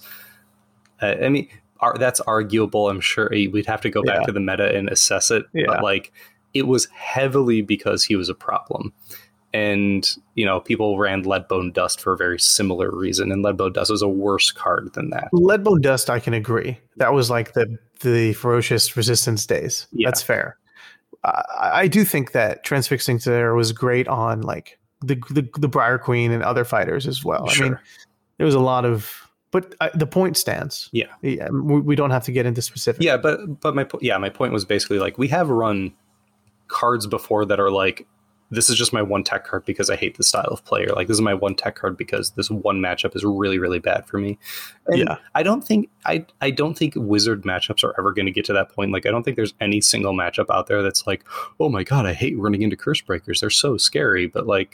Uh, I mean, ar- that's arguable. I'm sure we'd have to go back yeah. to the meta and assess it. Yeah. But like, it was heavily because he was a problem. And, you know, people ran Leadbone Dust for a very similar reason. And Leadbone Dust was a worse card than that. Leadbone Dust, I can agree. That was like the, the Ferocious Resistance days. Yeah. That's fair. I, I do think that Transfixing Stare was great on like the, the the Briar Queen and other fighters as well. Sure. I mean, there was a lot of, but uh, the point stands. Yeah, yeah. We, we don't have to get into specifics. Yeah, but but my yeah my point was basically like, we have run cards before that are like, this is just my one tech card because I hate the style of play, or like, this is my one tech card because this one matchup is really really bad for me. And yeah, I don't think I I don't think wizard matchups are ever going to get to that point. Like, I don't think there's any single matchup out there that's like, oh my god, I hate running into Cursebreakers. They're so scary. But like,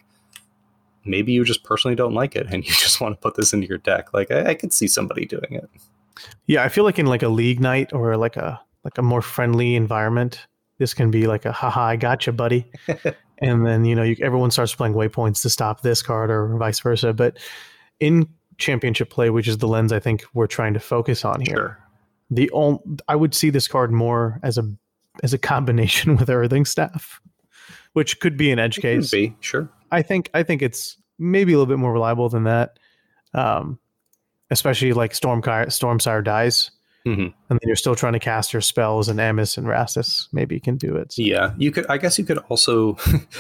maybe you just personally don't like it and you just want to put this into your deck. Like, I, I could see somebody doing it. Yeah, I feel like in like a league night or like a like a more friendly environment, this can be like a haha, I gotcha, buddy. And then, you know, you, everyone starts playing waypoints to stop this card or vice versa. But in championship play, which is the lens I think we're trying to focus on here, sure. the only, I would see this card more as a as a combination with Earthing Staff, which could be an edge it case. Could be, sure. I think I think it's maybe a little bit more reliable than that, um, especially like Storm Stormsire dies, mm-hmm. and then you're still trying to cast your spells, and Amos and Rastus maybe can do it. So. Yeah, you could. I guess you could also.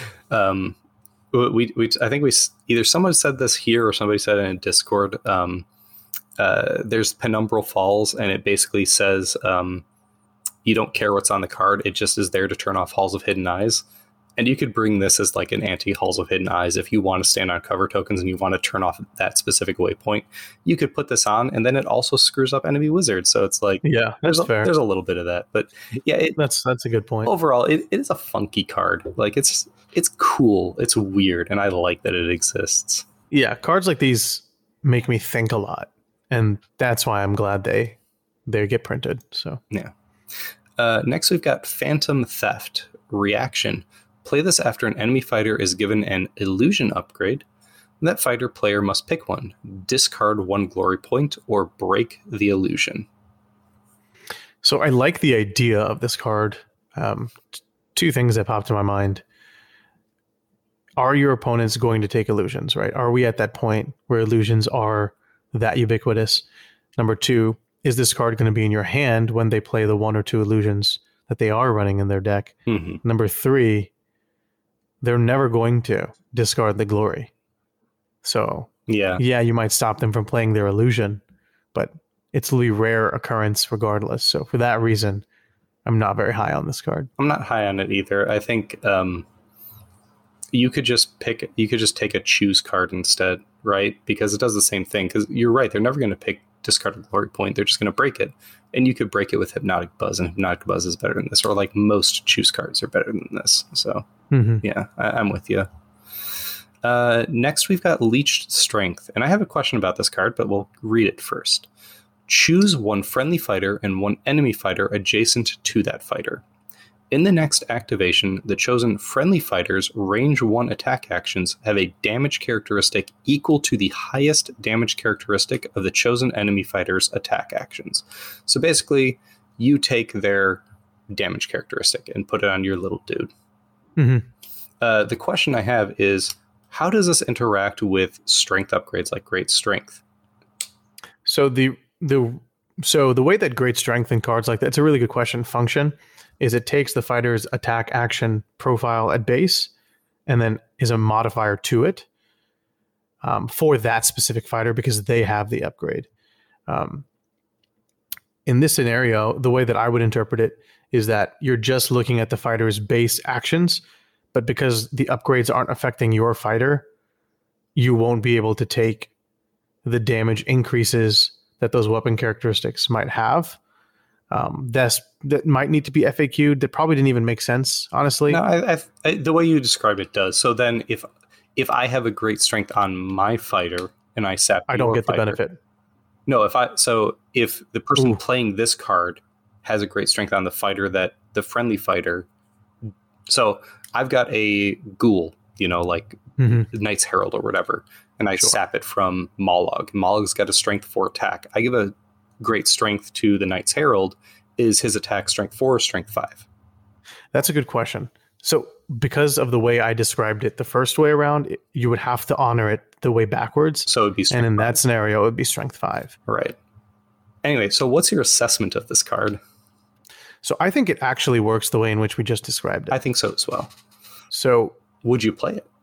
um, we we I think we either someone said this here or somebody said it in Discord. Um, uh, there's Penumbral Falls, and it basically says um, you don't care what's on the card; it just is there to turn off Halls of Hidden Eyes. And you could bring this as like an anti-Halls of Hidden Eyes if you want to stand on cover tokens and you want to turn off that specific waypoint. You could put this on, and then it also screws up enemy wizards. So it's like, yeah, there's a, fair. there's a little bit of that, but yeah, it, that's that's a good point. Overall, it, it is a funky card. Like, it's it's cool, it's weird, and I like that it exists. Yeah, cards like these make me think a lot, and that's why I'm glad they they get printed. So yeah. Uh, next, we've got Phantom Theft Reaction. Play this after an enemy fighter is given an illusion upgrade. That fighter player must pick one, discard one glory point, or break the illusion. So I like the idea of this card. Um, t- two things that popped to my mind. Are your opponents going to take illusions, right? Are we at that point where illusions are that ubiquitous? Number two, is this card going to be in your hand when they play the one or two illusions that they are running in their deck? Mm-hmm. Number three, they're never going to discard the glory. So yeah, yeah, you might stop them from playing their illusion, but it's a rare occurrence regardless. So for that reason, I'm not very high on this card. I'm not high on it either. I think um, you could just pick, you could just take a choose card instead, right? Because it does the same thing. Because you're right, they're never going to pick discard a glory point, they're just going to break it. And you could break it with Hypnotic Buzz, and Hypnotic Buzz is better than this, or like most choose cards are better than this. So, mm-hmm. yeah, I, I'm with you. Uh, next, we've got Leeched Strength. And I have a question about this card, but we'll read it first. Choose one friendly fighter and one enemy fighter adjacent to that fighter. In the next activation, the chosen friendly fighters' range one attack actions have a damage characteristic equal to the highest damage characteristic of the chosen enemy fighter's attack actions. So basically, you take their damage characteristic and put it on your little dude. Mm-hmm. Uh, the question I have is, how does this interact with strength upgrades like Great Strength? So the the so the way that Great Strength in cards like that, it's a really good question, function is it takes the fighter's attack action profile at base and then is a modifier to it um, for that specific fighter because they have the upgrade. Um, in this scenario, the way that I would interpret it is that you're just looking at the fighter's base actions, but because the upgrades aren't affecting your fighter, you won't be able to take the damage increases that those weapon characteristics might have. Um, that's, that might need to be F A Q'd. That probably didn't even make sense, honestly. No, I, I, I, the way you describe it does. So then if if I have a Great Strength on my fighter and I sap I don't get fighter, the benefit. No, if I so if the person Ooh. playing this card has a Great Strength on the fighter that the friendly fighter. So I've got a ghoul, you know, like mm-hmm. Knight's Herald or whatever, and I sure. sap it from Mollog. Mollog's got a strength four attack. I give a Great Strength to the Knight's Herald. Is his attack strength four or strength five? That's a good question. So because of the way I described it the first way around, it, you would have to honor it the way backwards. So it'd be strength and in five. That scenario, it would be strength five. Right. Anyway, so what's your assessment of this card? So I think it actually works the way in which we just described it. I think so as well. So would you play it?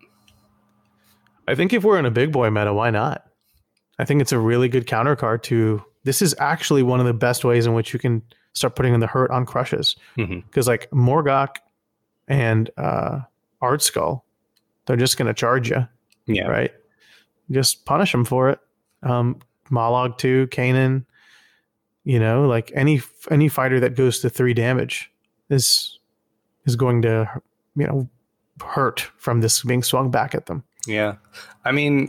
I think if we're in a big boy meta, why not? I think it's a really good counter card to... This is actually one of the best ways in which you can start putting in the hurt on crushes. Because mm-hmm. like Morgok and uh, Art Skull, they're just going to charge you. Yeah. Right? Just punish them for it. Um, Mollog too, Kanan, you know, like any any fighter that goes to three damage is is going to, you know, hurt from this being swung back at them. Yeah. I mean...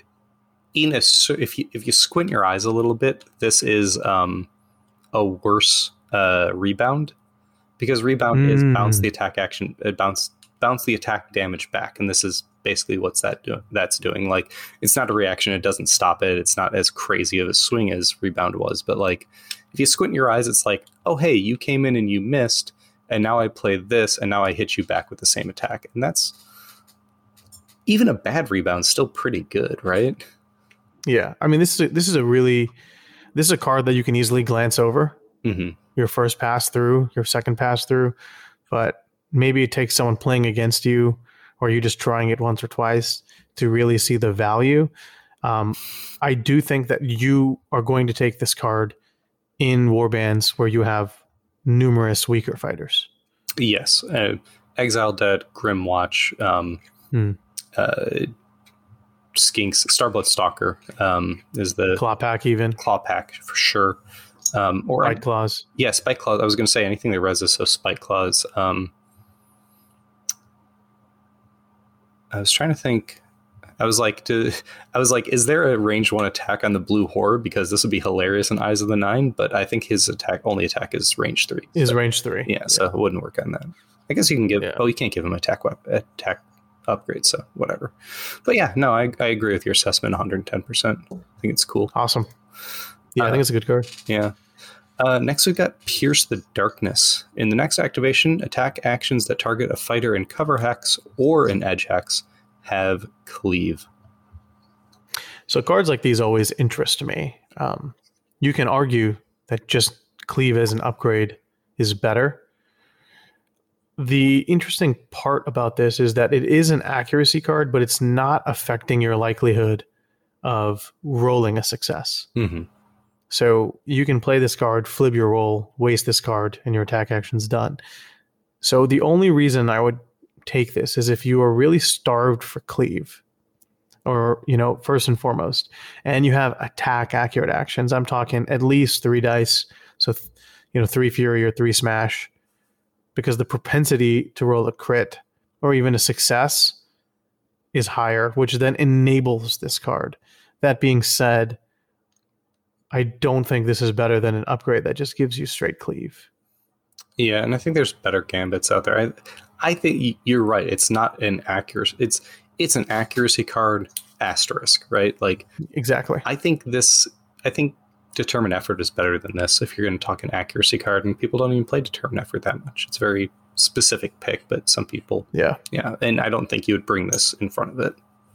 Enos, if you if you squint your eyes a little bit, this is um, a worse uh, rebound because rebound mm. is bounce the attack action, uh, bounce bounce the attack damage back, and this is basically what's that do- that's doing. Like it's not a reaction; it doesn't stop it. It's not as crazy of a swing as rebound was, but like if you squint your eyes, it's like, oh hey, you came in and you missed, and now I played this, and now I hit you back with the same attack, and that's even a bad rebound still pretty good, right? Yeah, I mean, this is a, this is a really this is a card that you can easily glance over mm-hmm. your first pass through, your second pass through, but maybe it takes someone playing against you, or you just trying it once or twice to really see the value. Um, I do think that you are going to take this card in warbands where you have numerous weaker fighters. Yes, uh, Exile Dead, Grimwatch, um, hmm. uh, Skinks, Starblood Stalker um, is the Clawpack, even Clawpack for sure. Um, or Spike Claws. Yeah, Spike Claws. I was going to say anything that reses, so Spike Claws. Um, I was trying to think. I was like, to, I was like, is there a range one attack on the Blue Horror? Because this would be hilarious in Eyes of the Nine. But I think his attack only attack is range three. Is so, range three? Yeah, yeah, so it wouldn't work on that. I guess you can give. Yeah. Oh, you can't give him attack weapon attack. Upgrade, so whatever. But yeah, no, I, I agree with your assessment one hundred ten percent. I think it's cool. Awesome. Yeah, uh, I think it's a good card. Yeah. Uh, next, we've got Pierce the Darkness. In the next activation, attack actions that target a fighter in cover hex or in edge hex have cleave. So cards like these always interest me. Um, you can argue that just cleave as an upgrade is better. The interesting part about this is that it is an accuracy card, but it's not affecting your likelihood of rolling a success. Mm-hmm. So you can play this card, flip your roll, waste this card, and your attack action's done. So the only reason I would take this is if you are really starved for cleave, or, you know, first and foremost. And you have attack accurate actions. I'm talking at least three dice. So, you know, three fury or three smash, because the propensity to roll a crit or even a success is higher, which then enables this card. That being said, I don't think this is better than an upgrade that just gives you straight cleave. Yeah, and I think there's better gambits out there. I, I think you're right. It's not an accuracy. It's it's an accuracy card asterisk, right? Like exactly. I think this. I think Determined Effort is better than this. If you're going to talk an accuracy card, and people don't even play Determined Effort that much. It's a very specific pick, but some people, yeah, yeah. And I don't think you would bring this in front of it.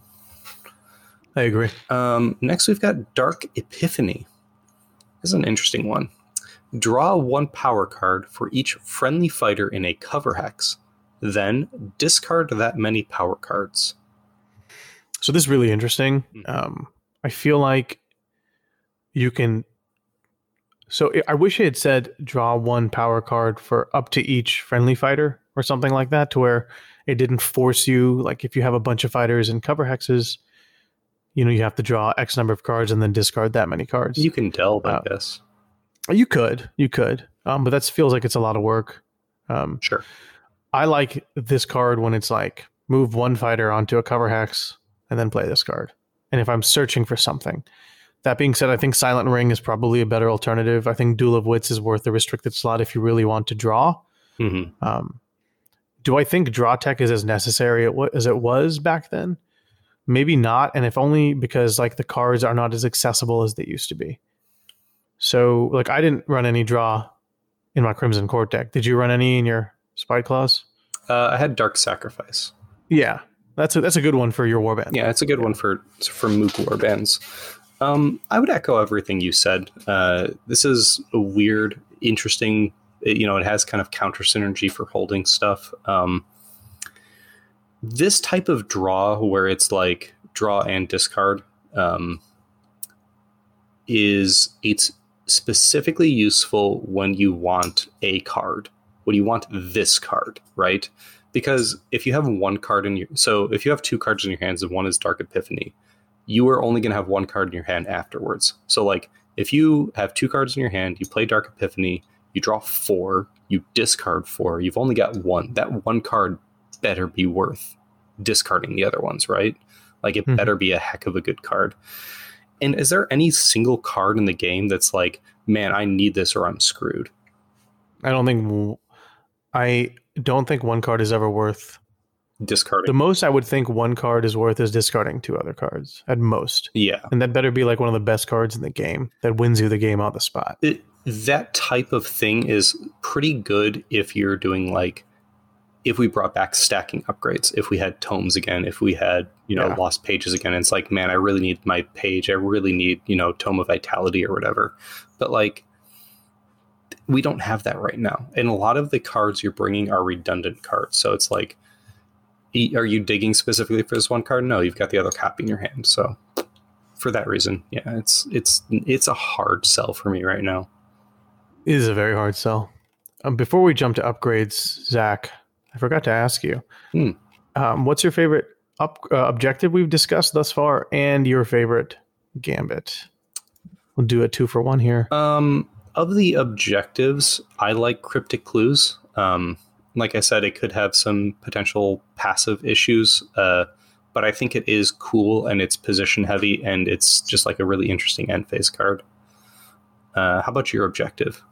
I agree. Um, next, we've got Dark Epiphany. This is an interesting one. Draw one power card for each friendly fighter in a cover hex. Then discard that many power cards. So this is really interesting. Um, I feel like you can... So I wish it had said draw one power card for up to each friendly fighter or something like that, to where it didn't force you. Like if you have a bunch of fighters in cover hexes, you know, you have to draw X number of cards and then discard that many cards. You can delve, I uh, guess. You could, you could, um, but that feels like it's a lot of work. Um, sure. I like this card when it's like move one fighter onto a cover hex and then play this card. And if I'm searching for something. That being said, I think Silent Ring is probably a better alternative. I think Duel of Wits is worth the restricted slot if you really want to draw. Mm-hmm. Um, do I think draw tech is as necessary as it was back then? Maybe not, and if only because like the cards are not as accessible as they used to be. So, like, I didn't run any draw in my Crimson Court deck. Did you run any in your Spite Claws? Uh, I had Dark Sacrifice. Yeah, that's a, that's a good one for your warband. Yeah, it's a good one for for Mook warbands. Um, I would echo everything you said. Uh, this is a weird, interesting. You know, it has kind of counter synergy for holding stuff. Um, this type of draw, where it's like draw and discard, um, is it's specifically useful when you want a card, when you want this card, right? Because if you have one card in your, so if you have two cards in your hands and one is Dark Epiphany, you are only going to have one card in your hand afterwards. So like if you have two cards in your hand, you play Dark Epiphany, you draw four, you discard four, you've only got one. That one card better be worth discarding the other ones, right? Like it mm-hmm. better be a heck of a good card. And is there any single card in the game that's like, man, I need this or I'm screwed? I don't think I don't think one card is ever worth discarding. The most I would think one card is worth is discarding two other cards at most. Yeah. And that better be like one of the best cards in the game that wins you the game on the spot. It, that type of thing is pretty good if you're doing like, if we brought back stacking upgrades, if we had tomes again, if we had, you know, yeah. lost pages again, it's like, man, I really need my page. I really need, you know, Tome of Vitality or whatever. But like, we don't have that right now. And a lot of the cards you're bringing are redundant cards. So it's like, are you digging specifically for this one card? No, you've got the other copy in your hand. So for that reason, yeah, it's it's it's a hard sell for me right now. It is a very hard sell. Um, before we jump to upgrades, Zach, I forgot to ask you, hmm. um, what's your favorite up, uh, objective we've discussed thus far, and your favorite gambit? We'll do a two for one here. Um, of the objectives, I like Cryptic Clues. Um, like I said, it could have some potential passive issues, uh, but I think it is cool and it's position heavy and it's just like a really interesting end phase card. Uh, how about your objective?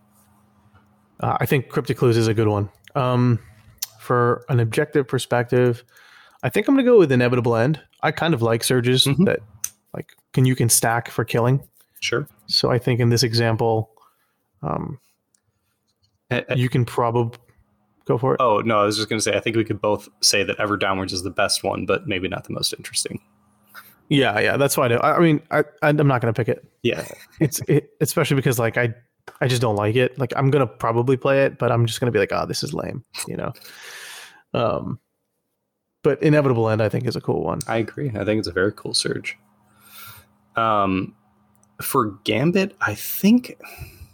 Uh, I think Cryptic Clues is a good one. Um, for an objective perspective, I think I'm going to go with Inevitable End. I kind of like surges mm-hmm. that like can you can stack for killing. Sure. So I think in this example, um, uh, you can probably go for it. Oh, no, I was just going to say, I think we could both say that Ever Downwards is the best one, but maybe not the most interesting. Yeah, yeah, that's why I do. I, I mean, I, I'm not going to pick it. Yeah. it's it, especially because like I, I just don't like it. Like I'm going to probably play it, but I'm just going to be like, oh, this is lame, you know? Um, but Inevitable End, I think, is a cool one. I agree. I think it's a very cool surge. Um, for Gambit, I think...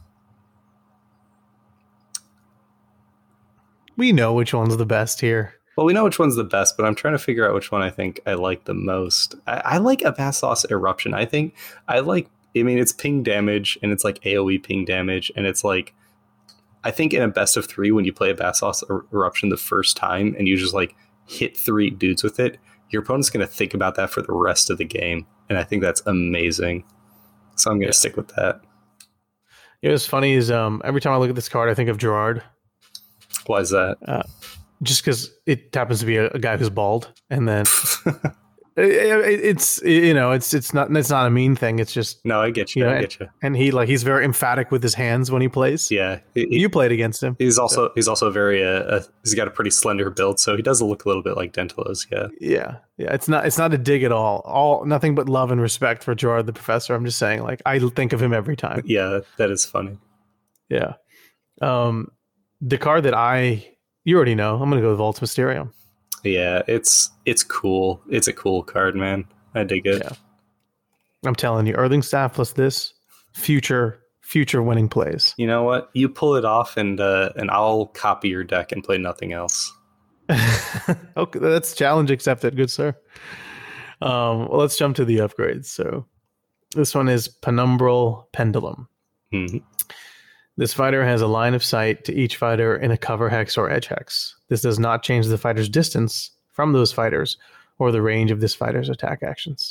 We know which one's the best here. Well, we know which one's the best, but I'm trying to figure out which one I think I like the most. I, I like Abasos Eruption. I think I like, I mean, it's ping damage and it's like AoE ping damage. And it's like, I think in a best of three, when you play Abasos er- Eruption the first time and you just like hit three dudes with it, your opponent's going to think about that for the rest of the game. And I think that's amazing. So I'm going to yeah. stick with that. You know, what's funny is um, every time I look at this card, I think of Gerard. Why is that? Uh, just because it happens to be a, a guy who's bald, and then it, it, it's you know it's it's not it's not a mean thing. It's just no, I get you. you know, I get you. And he like he's very emphatic with his hands when he plays. Yeah, he, you played against him. He's also so. he's also very uh, uh, he's got a pretty slender build, so he does look a little bit like Dentalos. Yeah, yeah, yeah. It's not it's not a dig at all. All nothing but love and respect for Gerard the Professor. I'm just saying, like I think of him every time. Yeah, that is funny. Yeah, um, the card that I. You already know. I'm going to go with Volts Mysterium. Yeah, it's it's cool. It's a cool card, man. I dig it. Yeah. I'm telling you, Earthing Staff plus this, future future winning plays. You know what? You pull it off, and uh, and I'll copy your deck and play nothing else. Okay, that's challenge accepted. Good sir. Um, well, let's jump to the upgrades. So this one is Penumbral Pendulum. Mm-hmm. This fighter has a line of sight to each fighter in a cover hex or edge hex. This does not change the fighter's distance from those fighters or the range of this fighter's attack actions.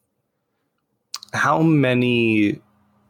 How many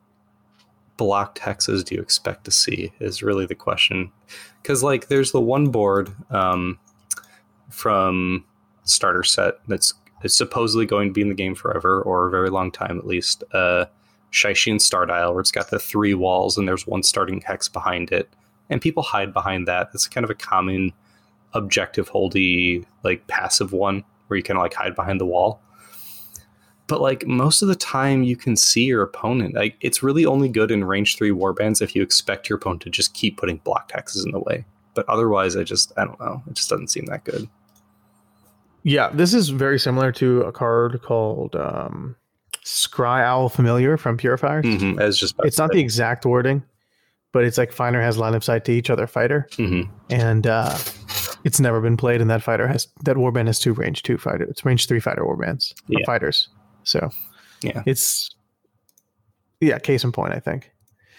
blocked hexes do you expect to see is really the question. Because like there's the one board um, from starter set that's it's supposedly going to be in the game forever or a very long time at least. Uh, Shaishin Star Dial, where it's got the three walls and there's one starting hex behind it, and people hide behind that. It's kind of a common objective holdy like passive one where you kind of like hide behind the wall. But like most of the time you can see your opponent. Like it's really only good in range three warbands if you expect your opponent to just keep putting blocked hexes in the way. But otherwise I just I don't know. It just doesn't seem that good. Yeah, this is very similar to a card called um Scry Owl Familiar from Purifiers. Mm-hmm. It's just it's not the exact wording, but it's like fighter has line of sight to each other fighter, mm-hmm. and uh, it's never been played. And that fighter has that warband has two range two fighter. It's range three fighter warbands yeah. fighters. So yeah, it's yeah. Case in point, I think.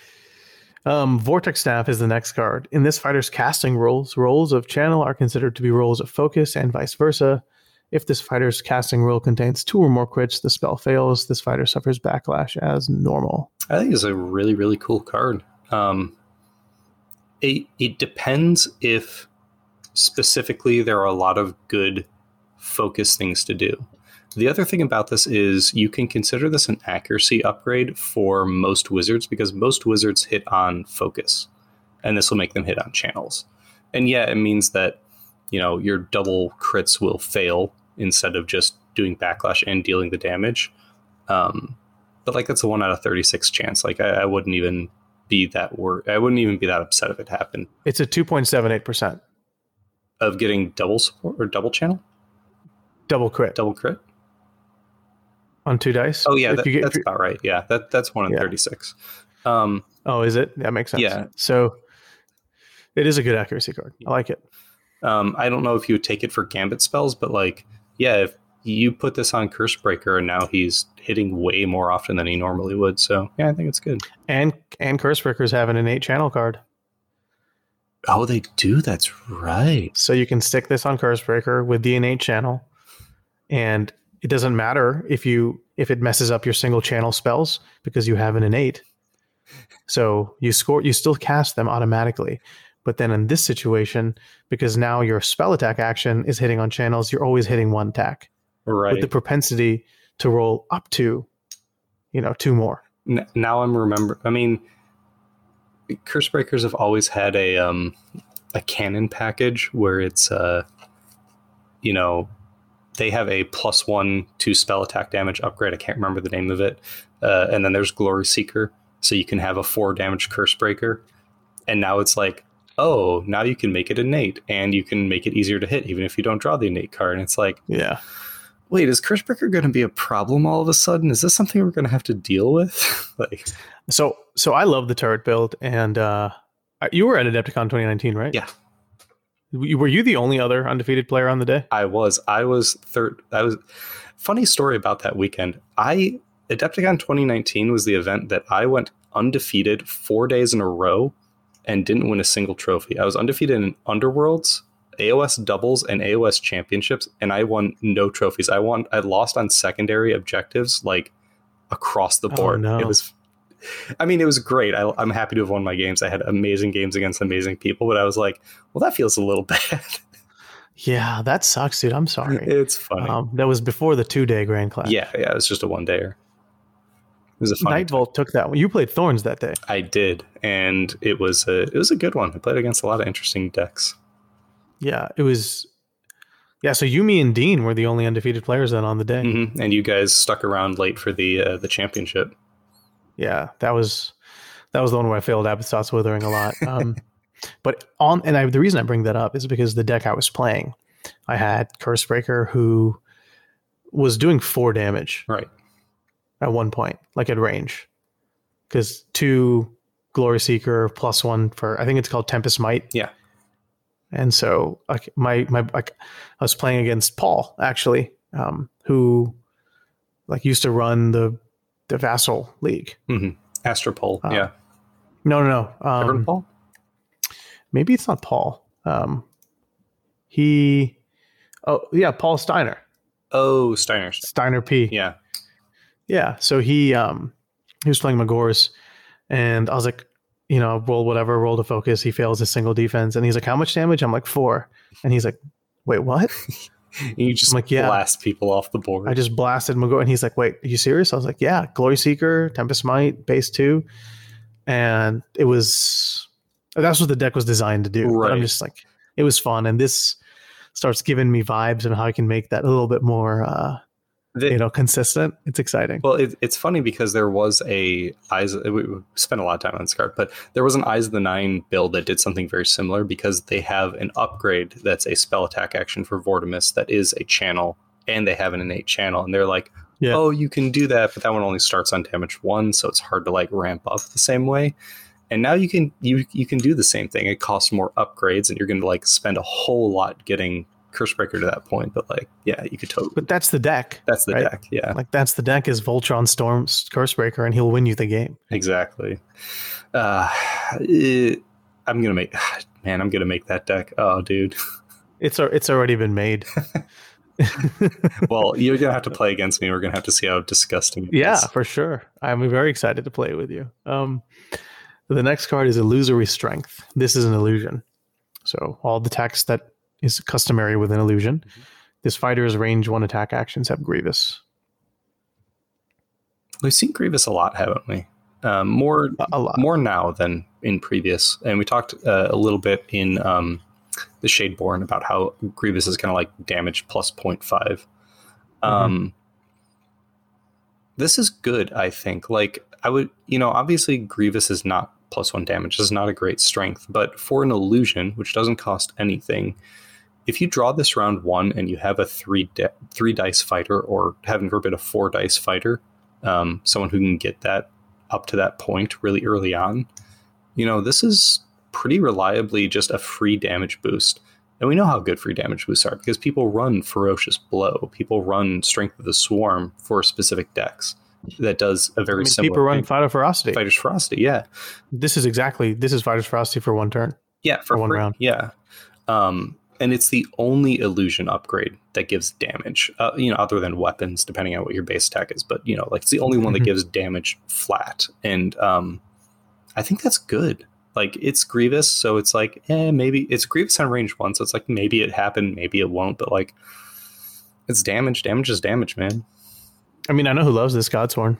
Um, Vortex Staff is the next card. In this fighter's casting rolls, rolls of channel are considered to be rolls of focus, and vice versa. If this fighter's casting roll contains two or more crits, the spell fails. This fighter suffers backlash as normal. I think it's a really, really cool card. Um, it, it depends if specifically there are a lot of good focus things to do. The other thing about this is you can consider this an accuracy upgrade for most wizards because most wizards hit on focus, and this will make them hit on channels. And yeah, it means that, you know, your double crits will fail instead of just doing backlash and dealing the damage. Um, but like that's a one out of thirty-six chance. Like I, I wouldn't even be that wor- I wouldn't even be that upset if it happened. It's a two point seven eight percent of getting double support or double channel, double crit, double crit on two dice. Oh yeah, that, get, that's about right. Yeah, that that's one in yeah. thirty-six. Um, oh, is it? That makes sense. Yeah. So it is a good accuracy card. I like it. Um, I don't know if you would take it for Gambit spells, but like, yeah, if you put this on Cursebreaker and now he's hitting way more often than he normally would. So yeah, I think it's good. And and Cursebreakers have an innate channel card. Oh, they do. That's right. So you can stick this on Cursebreaker with the innate channel, and it doesn't matter if you if it messes up your single channel spells because you have an innate. So you score, you still cast them automatically. But then in this situation, because now your spell attack action is hitting on channels, you're always hitting one attack. Right. With the propensity to roll up to, you know, two more. N- now I'm remember. I mean, Cursebreakers have always had a um a cannon package where it's uh you know they have a plus one to spell attack damage upgrade. I can't remember the name of it. Uh, and then there's Glory Seeker, so you can have a four damage Cursebreaker. And now it's like, oh, now you can make it innate, and you can make it easier to hit even if you don't draw the innate card. And it's like, yeah, wait, is Cursebreaker going to be a problem all of a sudden? Is this something we're going to have to deal with? like, so, so I love the turret build, and uh, you were at Adepticon twenty nineteen, right? Yeah. Were you the only other undefeated player on the day? I was. I was third. I was. Funny story about that weekend. I Adepticon twenty nineteen was the event that I went undefeated four days in a row and didn't win a single trophy. I was undefeated in Underworlds, A O S doubles, and A O S championships, and I won no trophies. I won. I lost on secondary objectives, like across the board. Oh, no. It was. I mean, it was great. I, I'm happy to have won my games. I had amazing games against amazing people, but I was like, well, that feels a little bad. Yeah, that sucks, dude. I'm sorry. It's funny. Um, that was before the two-day Grand Clash. Yeah, yeah, it was just a one-dayer. It was a fun Night Vault took that one. You played Thorns that day. I did, and it was a it was a good one. I played against a lot of interesting decks. Yeah, it was. Yeah, so you, me, and Dean were the only undefeated players then on the day. Mm-hmm. And you guys stuck around late for the uh, the championship. Yeah, that was that was the one where I failed Abathos Withering a lot. Um, but on and I, the reason I bring that up is because the deck I was playing, I had Cursebreaker who was doing four damage right at one point, like at range, because two Glory Seeker plus one for I think it's called Tempest Might. Yeah, and so like my my like I was playing against Paul actually, um, who like used to run the. the Vassal League. Mm-hmm. Astropole, uh, yeah. No, no, no. Um, Paul? Maybe it's not Paul. Um, he, oh, yeah, Paul Steiner. Oh, Steiner. Steiner P. Yeah. Yeah, so he um, he was playing Magore's, and I was like, you know, roll whatever, roll to focus. He fails his single defense, and he's like, how much damage? I'm like, four. And he's like, wait, what? You just I'm like, yeah. blast people off the board. I just blasted Magore, and he's like, wait, are you serious? I was like, yeah, Glory Seeker, Tempest Might, base two. And it was, that's what the deck was designed to do. Right. But I'm just like, it was fun. And this starts giving me vibes on how I can make that a little bit more, uh, the, you know, consistent. It's exciting. Well, it, it's funny because there was a Eyes. We spent a lot of time on this card, but there was an Eyes of the Nine build that did something very similar because they have an upgrade that's a spell attack action for Vortimus that is a channel, and they have an innate channel, and they're like, yeah. oh, you can do that, but that one only starts on damage one, so it's hard to like ramp up the same way. And now you can you you can do the same thing. It costs more upgrades, and you're going to like spend a whole lot getting Cursebreaker to that point, but like, yeah, you could totally. But that's the deck. That's the right? deck, yeah. Like that's the deck is Voltron Storm's Cursebreaker, and he'll win you the game. Exactly. Uh, it, I'm gonna make, man, I'm gonna make that deck. Oh, dude, it's it's already been made. Well, you're gonna have to play against me. We're gonna have to see how disgusting it yeah, is. for sure. I'm very excited to play with you. Um, the next card is Illusory Strength. This is an illusion, so all the text that is customary with an illusion. Mm-hmm. This fighter's range one attack actions have Grievous. We've seen Grievous a lot, haven't we? Um, more, a, a lot. More now than in previous. And we talked uh, a little bit in um, the Shadeborn about how Grievous is kind of like damage plus zero point five. Mm-hmm. Um, this is good, I think. Like I would, you know, obviously Grievous is not plus one damage. This is not a great strength, but for an illusion, which doesn't cost anything, if you draw this round one and you have a three de- three dice fighter, or heaven forbid a four dice fighter, um, someone who can get that up to that point really early on, you know, this is pretty reliably just a free damage boost. And we know how good free damage boosts are because people run Ferocious Blow. People run Strength of the Swarm for specific decks. That does a very I mean, similar people run thing. Fighter Ferocity. Fighter's Ferocity, yeah. This is exactly, this is Fighter's Ferocity for one turn. Yeah, for, for one free, round. Yeah. Um, and it's the only illusion upgrade that gives damage, uh, you know, other than weapons, depending on what your base attack is. But, you know, like it's the only one that gives damage flat. And um, I think that's good. Like it's Grievous, so it's like, eh, maybe it's Grievous on range one. So it's like, maybe it happened, maybe it won't. But like, it's damage. Damage is damage, man. I mean, I know who loves this Godsworn.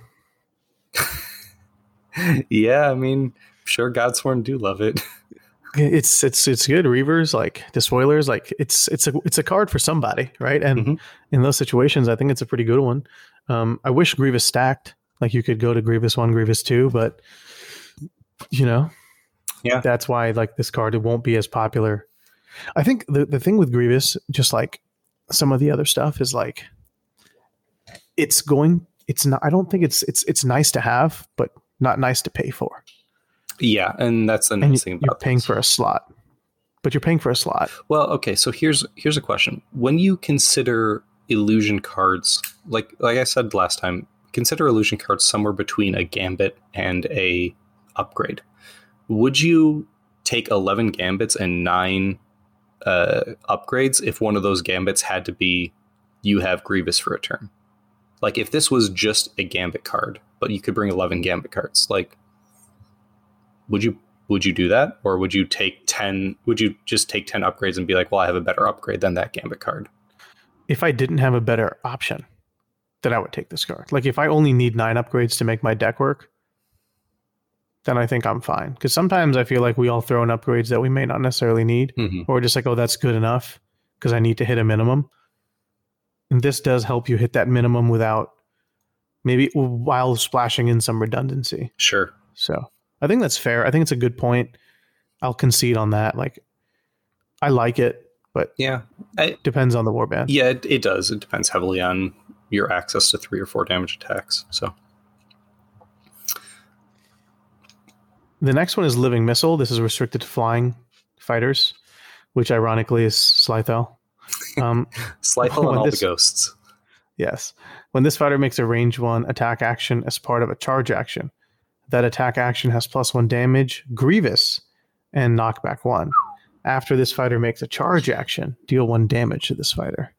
Yeah, I mean, sure, Godsworn do love it. It's it's it's good. Reavers, like Despoilers, like it's it's a it's a card for somebody, right? And mm-hmm. in those situations, I think it's a pretty good one. Um, I wish Grievous stacked, like you could go to Grievous one, Grievous two, but you know, yeah, that's why like this card it won't be as popular. I think the the thing with Grievous, just like some of the other stuff, is like it's going. It's not. I don't think it's it's it's nice to have, but not nice to pay for. Yeah, and that's the nice and thing about you're paying this. for a slot. but you're paying for a slot. Well, okay, so here's here's a question. When you consider illusion cards, like like I said last time, consider illusion cards somewhere between a gambit and a upgrade. Would you take eleven gambits and nine uh, upgrades if one of those gambits had to be you have Grievous for a turn? Like if this was just a gambit card, but you could bring eleven gambit cards, like would you would you do that? Or would you take ten, would you just take ten upgrades and be like, well, I have a better upgrade than that gambit card? If I didn't have a better option, then I would take this card. Like if I only need nine upgrades to make my deck work, then I think I'm fine. Because sometimes I feel like we all throw in upgrades that we may not necessarily need, mm-hmm. or just like, oh, that's good enough because I need to hit a minimum. And this does help you hit that minimum without maybe while splashing in some redundancy. Sure. So I think that's fair. I think it's a good point. I'll concede on that. Like, I like it, but yeah, it depends on the warband. Yeah, it, it does. It depends heavily on your access to three or four damage attacks. So the next one is Living Missile. This is restricted to flying fighters, which ironically is Slythel. Um, Slythel and all this, the ghosts. Yes. When this fighter makes a range one attack action as part of a charge action, that attack action has plus one damage, Grievous, and knockback one. After this fighter makes a charge action, deal one damage to this fighter.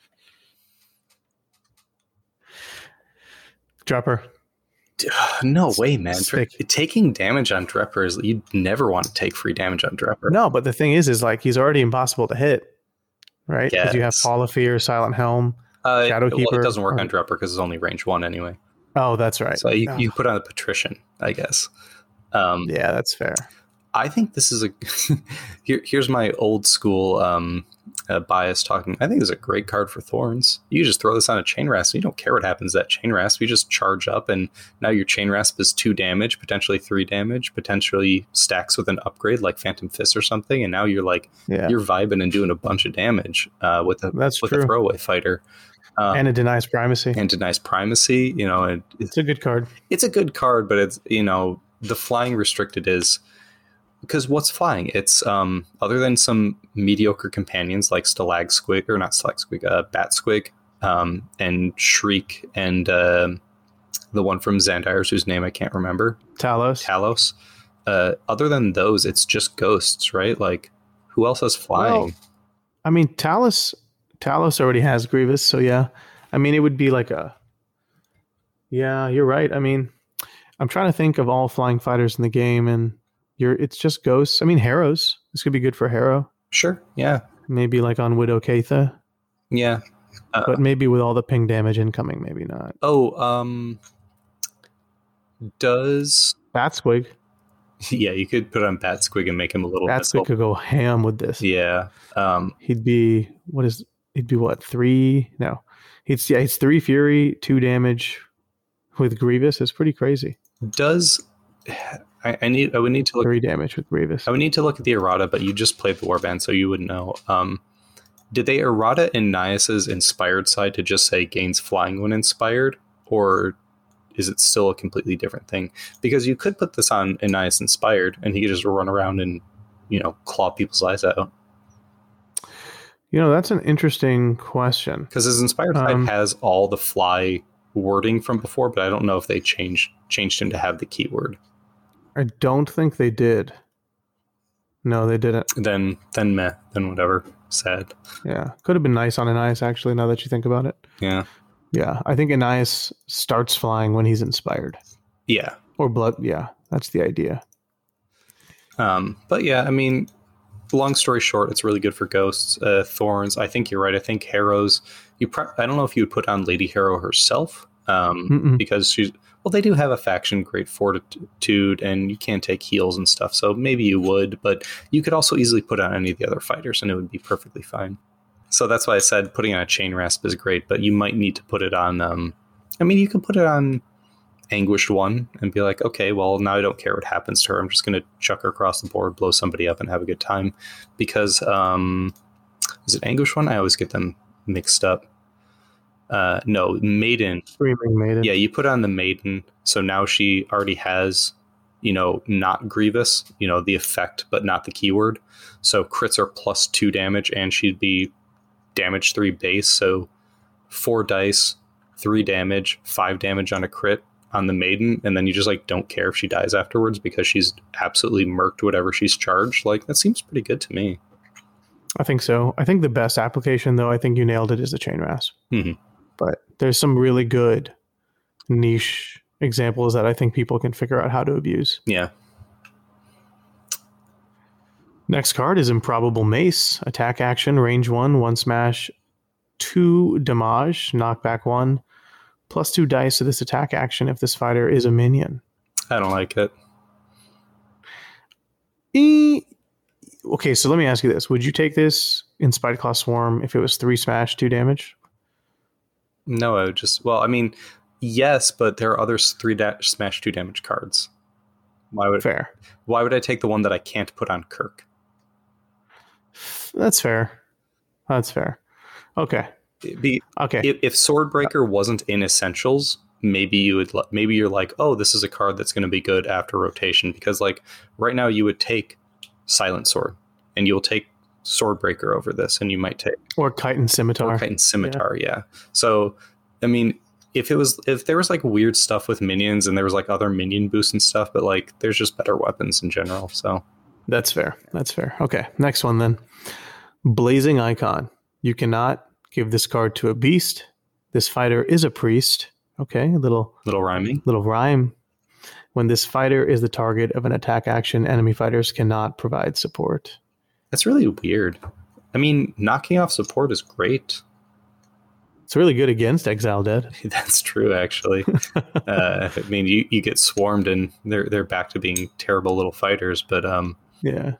Dropper. No way, man. Dre- taking damage on Drepper is, you'd never want to take free damage on Drepper. No, but the thing is, is like he's already impossible to hit, right? Because yes. you have Fall of Fear, Silent Helm, uh, Shadowkeeper. Well, it doesn't work or... on Drepper because it's only range one anyway. Oh, that's right. So you, oh. you put on a Patrician, I guess. Um, yeah, that's fair. I think this is a here, here's my old school um, uh, bias talking. I think this is a great card for Thorns. You just throw this on a Chain Rasp. You don't care what happens to that Chain Rasp. You just charge up, and now your Chain Rasp is two damage, potentially three damage, potentially stacks with an upgrade like Phantom Fist or something, and now you're like yeah. you're vibing and doing a bunch of damage uh, with a That's with true. a throwaway fighter. Um, and it denies primacy. And denies primacy. You know, it, it's, it's a good card. It's a good card, but it's, you know, the flying restricted is because what's flying? It's um other than some mediocre companions like Stalag Squig or not Stalag Squig, uh, Bat Squig, um, and Shriek, and uh, the one from Xandire's whose name I can't remember. Talos. Talos. Uh, other than those, it's just ghosts, right? Like, who else is flying? Well, I mean, Talos. Talos already has Grievous, so yeah. I mean, it would be like a... Yeah, you're right. I mean, I'm trying to think of all flying fighters in the game, and you're it's just ghosts. I mean, Harrows. This could be good for Harrow. Sure, yeah. Maybe like on Widow Keitha. Yeah. Uh, but maybe with all the ping damage incoming, maybe not. Oh, um... Does... Bat Squig. Yeah, you could put on Bat Squig and make him a little... Bat Squig could go ham with this. Yeah. Um, He'd be... What is... He'd be what, three? No. He's yeah, he's three Fury, two damage with Grievous. It's pretty crazy. Does I, I need I would need to look three damage with Grievous. I would need to look at the errata, but you just played the Warband, so you would know. Um, did they errata in Nias's inspired side to just say gains flying when inspired, or is it still a completely different thing? Because you could put this on Nias inspired, and he could just run around and, you know, claw people's eyes out. You know, that's an interesting question. Because his inspired side um, has all the fly wording from before, but I don't know if they changed changed him to have the keyword. I don't think they did. No, they didn't. Then, then meh. Then whatever. Sad. Yeah. Could have been nice on Anias, actually, now that you think about it. Yeah. Yeah. I think Anias starts flying when he's inspired. Yeah. Or blood. Yeah. That's the idea. Um. But yeah, I mean... Long story short, it's really good for ghosts. Uh, Thorns, I think you're right. I think Harrows, you. Pre- I don't know if you would put on Lady Harrow herself, um, because she's. Well, they do have a faction, Great Fortitude, and you can take heals and stuff. So maybe you would, but you could also easily put on any of the other fighters, and it would be perfectly fine. So that's why I said putting on a Chain Rasp is great, but you might need to put it on. Um, I mean, you can put it on Anguished One and be like, okay, well, now I don't care what happens to her. I'm just going to chuck her across the board, blow somebody up, and have a good time. Because, um, is it Anguished One? I always get them mixed up. Uh, no, Maiden. Screaming Maiden. Yeah, you put on the Maiden, so now she already has you know, not Grievous, you know, the effect, but not the keyword. So crits are plus two damage, and she'd be damage three base. So four dice, three damage, five damage on a crit on the maiden. And then you just like don't care if she dies afterwards because she's absolutely murked whatever she's charged. Like that seems pretty good to me. I think so. I think the best application, though, I think you nailed it, is the Chain Rasp. Mm-hmm. But there's some really good niche examples that I think people can figure out how to abuse. Yeah. Next card is Improbable Mace. Attack action, range one, one smash, two damage, knockback one, plus two dice to this attack action if this fighter is a minion. I don't like it. E- okay, so let me ask you this. Would you take this in Spiteclaw Swarm if it was three smash, two damage? No, I would just, well, I mean, yes, but there are other three da- smash two damage cards. Why would Fair. Why would I take the one that I can't put on Kirk? That's fair. That's fair. Okay. Be, okay. If, if Swordbreaker wasn't in Essentials, maybe you would. Maybe you're like, oh, this is a card that's going to be good after rotation, because like right now you would take Silent Sword and you'll take Swordbreaker over this, and you might take or Chitin Scimitar. Or Chitin Scimitar, yeah. yeah. So, I mean, if it was if there was like weird stuff with minions and there was like other minion boosts and stuff, but like there's just better weapons in general. So that's fair. That's fair. Okay, next one then. Blazing Icon. You cannot give this card to a beast. This fighter is a priest. Okay, a little little rhyming. Little rhyme. When this fighter is the target of an attack action, enemy fighters cannot provide support. That's really weird. I mean, knocking off support is great. It's really good against Exile Dead. That's true, actually. uh, I mean, you, you get swarmed and they're they're back to being terrible little fighters. But um, yeah,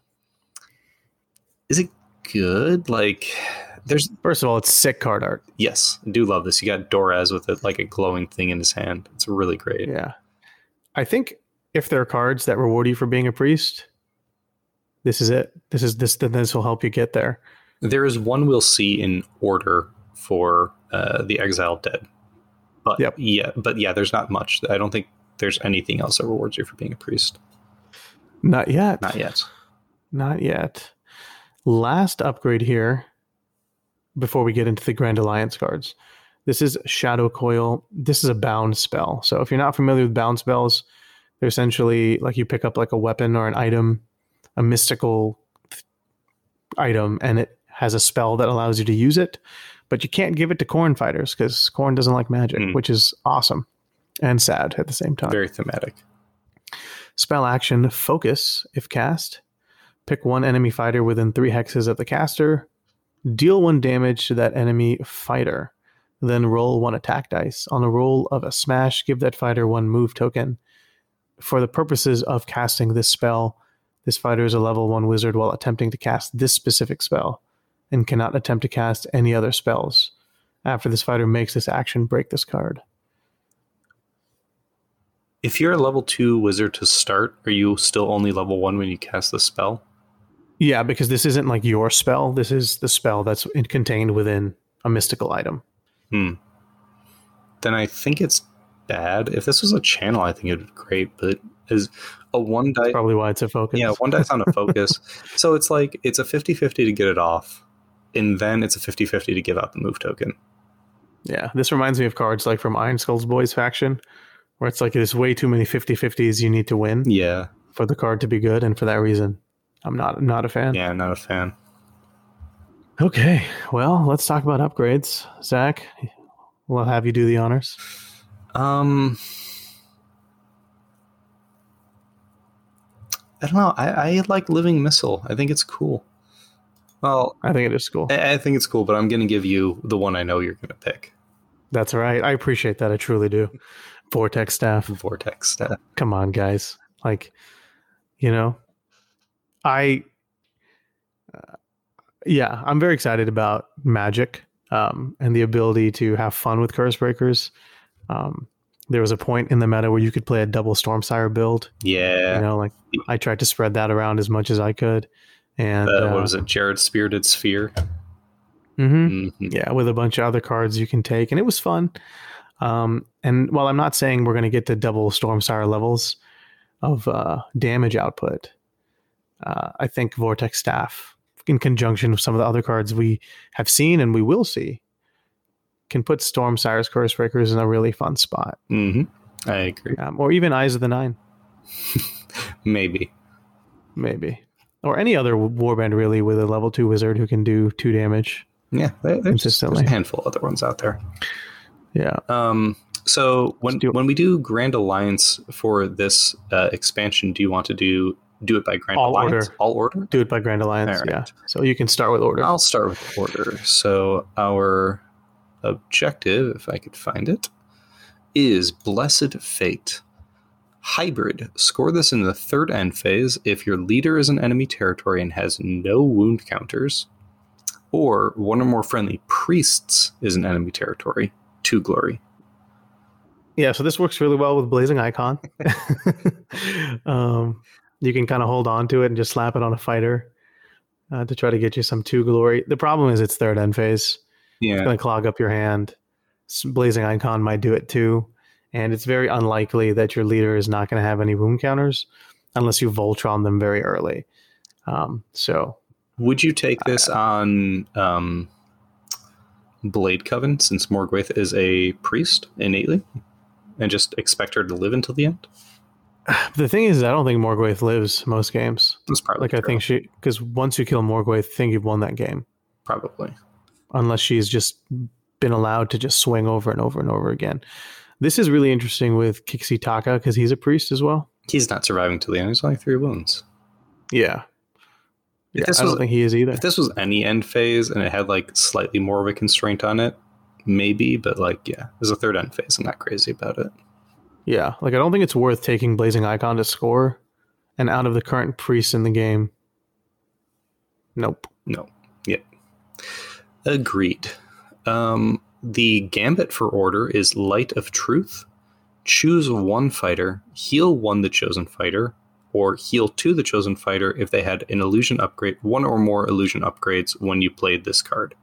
is it good? Like, there's first of all, it's sick card art. Yes, I do love this. You got Doraz with it like a glowing thing in his hand. It's really great. Yeah, I think if there are cards that reward you for being a priest, this is it. This is this. This will help you get there. There is one we'll see in order for uh, the Exiled Dead, but yep. yeah, but yeah, there's not much. I don't think there's anything else that rewards you for being a priest. Not yet. Not yet. Not yet. Last upgrade here, before we get into the Grand Alliance cards. This is Shadow Coil. This is a bound spell. So if you're not familiar with bound spells, they're essentially like you pick up like a weapon or an item, a mystical item, and it has a spell that allows you to use it, but you can't give it to Khorne fighters because Khorne doesn't like magic, mm. which is awesome and sad at the same time. Very thematic. Spell action, Focus. If cast, pick one enemy fighter within three hexes of the caster, deal one damage to that enemy fighter, then roll one attack dice. On a roll of a smash, give that fighter one move token. For the purposes of casting this spell, this fighter is a level one wizard while attempting to cast this specific spell and cannot attempt to cast any other spells. After this fighter makes this action, break this card. If you're a level two wizard to start, are you still only level one when you cast the spell? Yeah, because this isn't like your spell. This is the spell that's contained within a mystical item. Hmm. Then I think it's bad. If this was a channel, I think it would be great, but is a one dice... Probably why it's a focus. Yeah, one dice on a focus. So it's like, it's a fifty-fifty to get it off, and then it's a fifty-fifty to give out the move token. Yeah, this reminds me of cards like from Iron Skull's Boys faction, where it's like there's way too many fifty-fifties you need to win yeah. for the card to be good, and for that reason, I'm not I'm not a fan. Yeah, not a fan. Okay, well, let's talk about upgrades. Zach, we'll have you do the honors. Um, I don't know. I, I like Living Missile. I think it's cool. Well, I think it is cool. I, I think it's cool, but I'm going to give you the one I know you're going to pick. That's right. I appreciate that. I truly do. Vortex Staff. Vortex Staff. Come on, guys. Like, you know, I, uh, yeah, I'm very excited about Magic um, and the ability to have fun with Curse Breakers. Um, there was a point in the meta where you could play a double Stormsire build. Yeah. You know, like I tried to spread that around as much as I could. And uh, uh, what was it? Jared Spirited Sphere. Mm-hmm. Mm-hmm. Yeah, with a bunch of other cards you can take, and it was fun. Um, and while I'm not saying we're going to get to double Stormsire levels, of uh, damage output, uh, I think Vortex Staff, in conjunction with some of the other cards we have seen and we will see, can put Storm Cyrus Cursebreakers in a really fun spot. Mm-hmm. I agree. Um, or even Eyes of the Nine. Maybe. Maybe. Or any other warband, really, with a level two wizard who can do two damage. Yeah, there's, consistently. There's a handful of other ones out there. Yeah. Um. So when do when we do Grand Alliance for this uh, expansion, do you want to do do it by Grand All Alliance? order. All order? Do it by Grand Alliance, All right. yeah. So you can start with order. I'll start with order. So our objective, if I could find it, is Blessed Fate. Hybrid. Score this in the third end phase if your leader is an enemy territory and has no wound counters, or one or more friendly priests is an enemy territory. Two glory. Yeah, so this works really well with Blazing Icon. um, you can kind of hold on to it and just slap it on a fighter uh, to try to get you some two glory. The problem is it's third end phase. Yeah. It's going to clog up your hand. Blazing Icon might do it too. And it's very unlikely that your leader is not going to have any wound counters unless you Voltron them very early. Um, so, would you take this uh, on um, Blade Coven, since Morgwaith is a priest innately, and just expect her to live until the end? The thing is, I don't think Morgwaith lives most games. That's probably like true. I think she, because once you kill Morgwaith, I think you've won that game. Probably, unless she's just been allowed to just swing over and over and over again. This is really interesting with Kixi Taka because he's a priest as well. He's not surviving till the end. He's only three wounds. Yeah. If yeah this I was, don't think he is either. If this was any end phase and it had like slightly more of a constraint on it, maybe, but like, yeah, there's a third end phase. I'm not crazy about it. Yeah. Like, I don't think it's worth taking Blazing Icon to score, and out of the current priests in the game, nope. No. Yeah. Agreed. Um, The gambit for order is Light of Truth. Choose one fighter, heal one the chosen fighter, or heal two the chosen fighter if they had an illusion upgrade, one or more illusion upgrades when you played this card.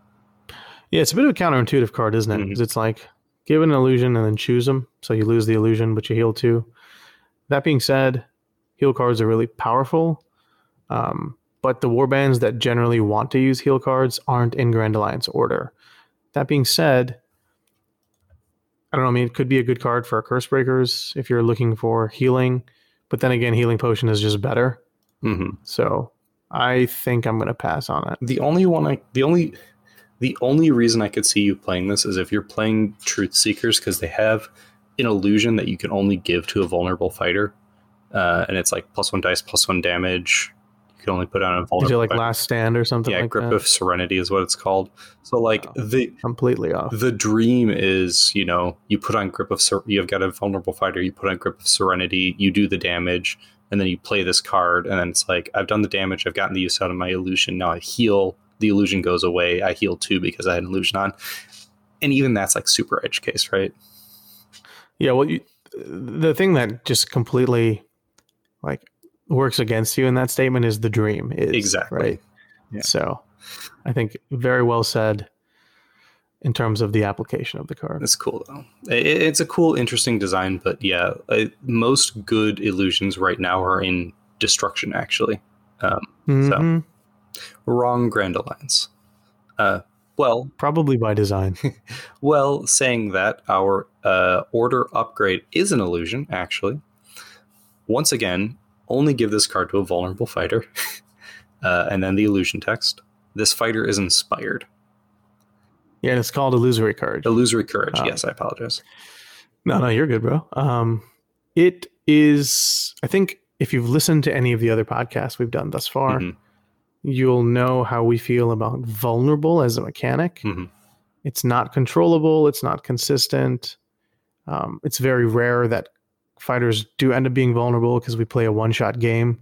Yeah, it's a bit of a counterintuitive card, isn't it? Because mm-hmm. it's like, give an illusion and then choose them, so you lose the illusion, but you heal two. That being said, heal cards are really powerful, um, but the warbands that generally want to use heal cards aren't in Grand Alliance order. That being said, I don't know, I mean, it could be a good card for Curse Breakers if you're looking for healing, but then again, Healing Potion is just better. Mm-hmm. So I think I'm going to pass on it. The only one I, the only, the only reason I could see you playing this is if you're playing Truth Seekers, because they have an illusion that you can only give to a vulnerable fighter. Uh, and it's like plus one dice, plus one damage. You can only put on a vulnerable. Is it like fighter. Last Stand or something yeah, like Grip that? of Serenity is what it's called. So like oh, the completely off. The dream is, you know, you put on Grip of Ser- you've got a vulnerable fighter, you put on Grip of Serenity, you do the damage, and then you play this card, and then it's like, I've done the damage, I've gotten the use out of my illusion, now I heal, the illusion goes away, I heal too because I had an illusion on. And even that's like super edge case, right? Yeah, well, you, the thing that just completely like works against you in that statement is the dream is, exactly right. Yeah. So I think very well said in terms of the application of the card. It's cool though. It, it's a cool, interesting design, but yeah, uh, most good illusions right now are in destruction actually. Um, mm-hmm. So wrong Grand Alliance. Uh, well, probably by design. Well, saying that, our uh, order upgrade is an illusion actually. Once again, only give this card to a vulnerable fighter. uh, and then the illusion text. This fighter is inspired. Yeah, and it's called Illusory Courage. Illusory Courage. Um, yes, I apologize. No, no, you're good, bro. Um, it is, I think if you've listened to any of the other podcasts we've done thus far, mm-hmm. you'll know how we feel about vulnerable as a mechanic. Mm-hmm. It's not controllable. It's not consistent. Um, it's very rare that fighters do end up being vulnerable because we play a one-shot game.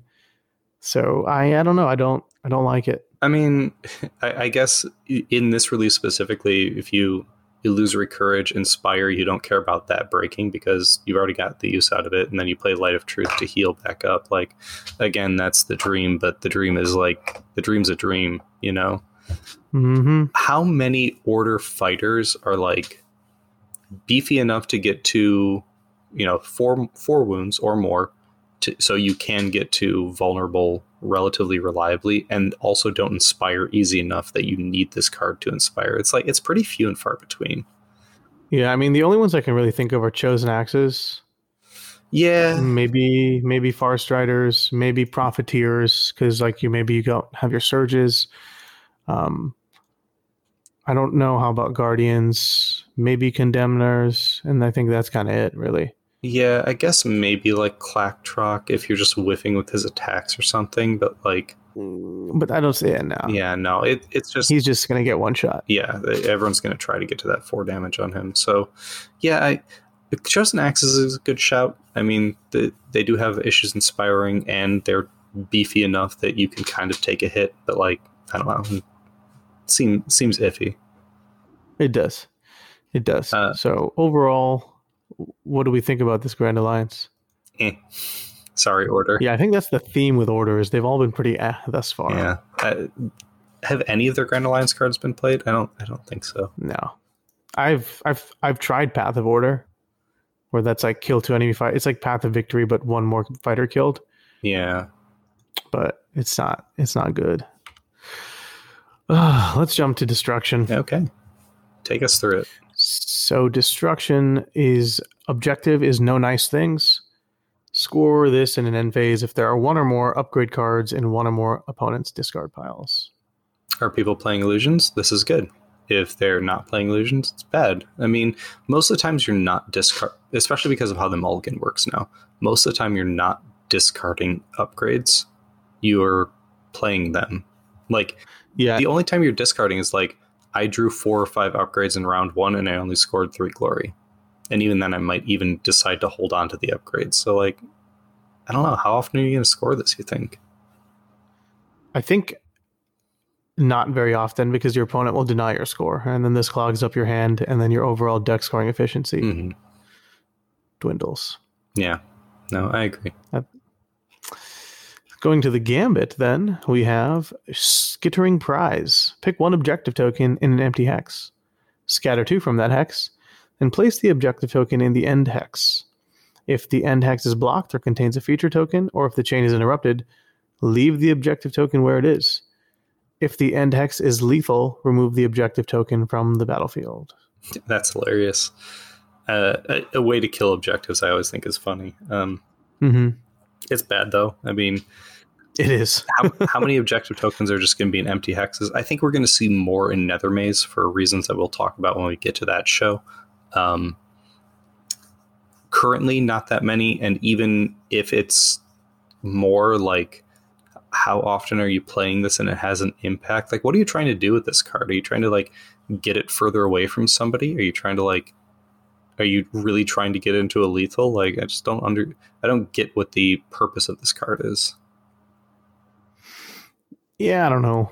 So I, I don't know. I don't, I don't like it. I mean, I, I guess in this release specifically, if you Illusory Courage, Inspire, you don't care about that breaking because you've already got the use out of it, and then you play Light of Truth to heal back up. Like, again, that's the dream, but the dream is like, the dream's a dream, you know? Mm-hmm. How many order fighters are like beefy enough to get to, you know, four four wounds or more to, so you can get to vulnerable relatively reliably, and also don't inspire easy enough that you need this card to inspire. It's like it's pretty few and far between. Yeah, I mean the only ones I can really think of are Chosen Axes. Yeah, maybe maybe Farstriders, maybe Profiteers, because like you maybe you don't have your surges. Um, I don't know how about Guardians, maybe Condemners, and I think that's kind of it, really. Yeah, I guess maybe like Clacktrock if you're just whiffing with his attacks or something, but like. But I don't see it now. Yeah, no, it, it's just he's just gonna get one shot. Yeah, everyone's gonna try to get to that four damage on him. So, yeah, I. Chosen Axes is a good shout. I mean, the, they do have issues inspiring, and they're beefy enough that you can kind of take a hit, but like I don't know, seem seems iffy. It does, it does. Uh, so overall, what do we think about this Grand Alliance? Eh. Sorry, Order. Yeah, I think that's the theme with Order is they've all been pretty eh thus far. Yeah. Uh, have any of their Grand Alliance cards been played? I don't. I don't think so. No, I've I've I've tried Path of Order, where that's like kill two enemy fight. It's like Path of Victory, but one more fighter killed. Yeah, but it's not. It's not good. Uh, let's jump to Destruction. Okay, take us through it. So Destruction is objective is no nice things. Score this in an end phase if there are one or more upgrade cards in one or more opponents' discard piles. Are people playing Illusions? This is good. If they're not playing Illusions, it's bad. I mean, most of the times you're not discard, especially because of how the mulligan works now. Most of the time you're not discarding upgrades. You're playing them. Like, yeah, the only time you're discarding is like, I drew four or five upgrades in round one and I only scored three glory. And even then I might even decide to hold on to the upgrades. So like, I don't know. How often are you going to score this, you think? I think not very often, because your opponent will deny your score. And then this clogs up your hand, and then your overall deck scoring efficiency mm-hmm. dwindles. Yeah. No, I agree. Uh, going to the Gambit, then, we have Skittering Prize. Pick one objective token in an empty hex. Scatter two from that hex, and place the objective token in the end hex. If the end hex is blocked or contains a feature token, or if the chain is interrupted, leave the objective token where it is. If the end hex is lethal, remove the objective token from the battlefield. That's hilarious. Uh, a, a way to kill objectives, I always think, is funny. Um, mm-hmm. It's bad, though. I mean, it is. how, how many objective tokens are just going to be in empty hexes? I think we're going to see more in Nethermaze for reasons that we'll talk about when we get to that show. Um, currently, not that many. And even if it's more, like, how often are you playing this and it has an impact? Like, what are you trying to do with this card? Are you trying to, like, get it further away from somebody? Are you trying to, like, are you really trying to get into a lethal? Like, I just don't under, I don't get what the purpose of this card is. Yeah, I don't know.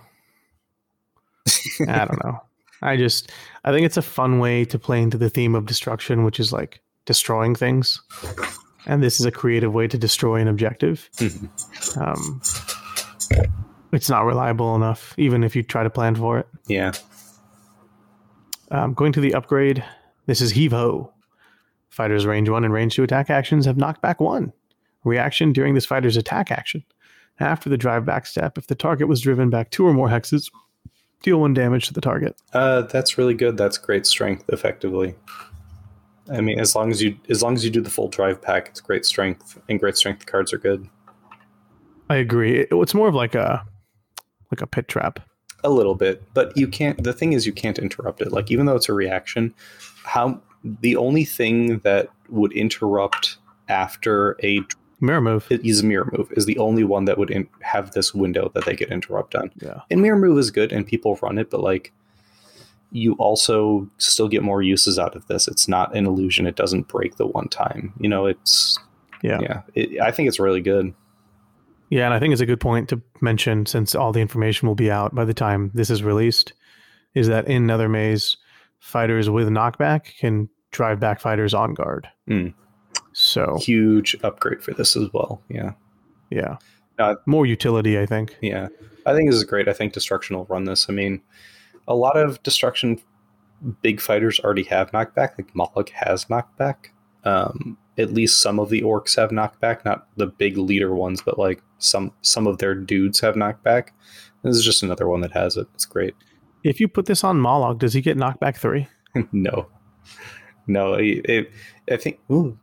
I don't know. I just, I think it's a fun way to play into the theme of destruction, which is like destroying things. And this is a creative way to destroy an objective. Mm-hmm. Um, it's not reliable enough, even if you try to plan for it. Yeah. Um, going to the upgrade. This is Heave Ho. Fighter's range one and range two attack actions have knockback one. Reaction during this fighter's attack action. After the drive back step, if the target was driven back two or more hexes, deal one damage to the target. Uh, that's really good. That's great strength, effectively. I mean, as long as you as long as you do the full drive pack, it's great strength, and great strength cards are good. I agree. It, it's more of like a like a pit trap. A little bit, but you can't. The thing is, you can't interrupt it. Like, even though it's a reaction, how the only thing that would interrupt after a mirror move is a mirror move is the only one that would in, have this window that they get interrupt on. Yeah, and mirror move is good, and people run it, but like, you also still get more uses out of this. It's not an illusion. It doesn't break the one time. You know, it's yeah, yeah. It, I think it's really good. Yeah, and I think it's a good point to mention, since all the information will be out by the time this is released, is that in Nethermaze, fighters with knockback can drive back fighters on guard. Mm. So huge upgrade for this as well. Yeah. Yeah. Uh, More utility, I think. Yeah. I think this is great. I think Destruction will run this. I mean, a lot of Destruction big fighters already have knockback. Like Moloch has knockback. Um, at least some of the orcs have knockback, not the big leader ones, but like some some of their dudes have knockback. This is just another one that has it. It's great. If you put this on Mollog, does he get knockback three? no, no. It, it, I think ooh,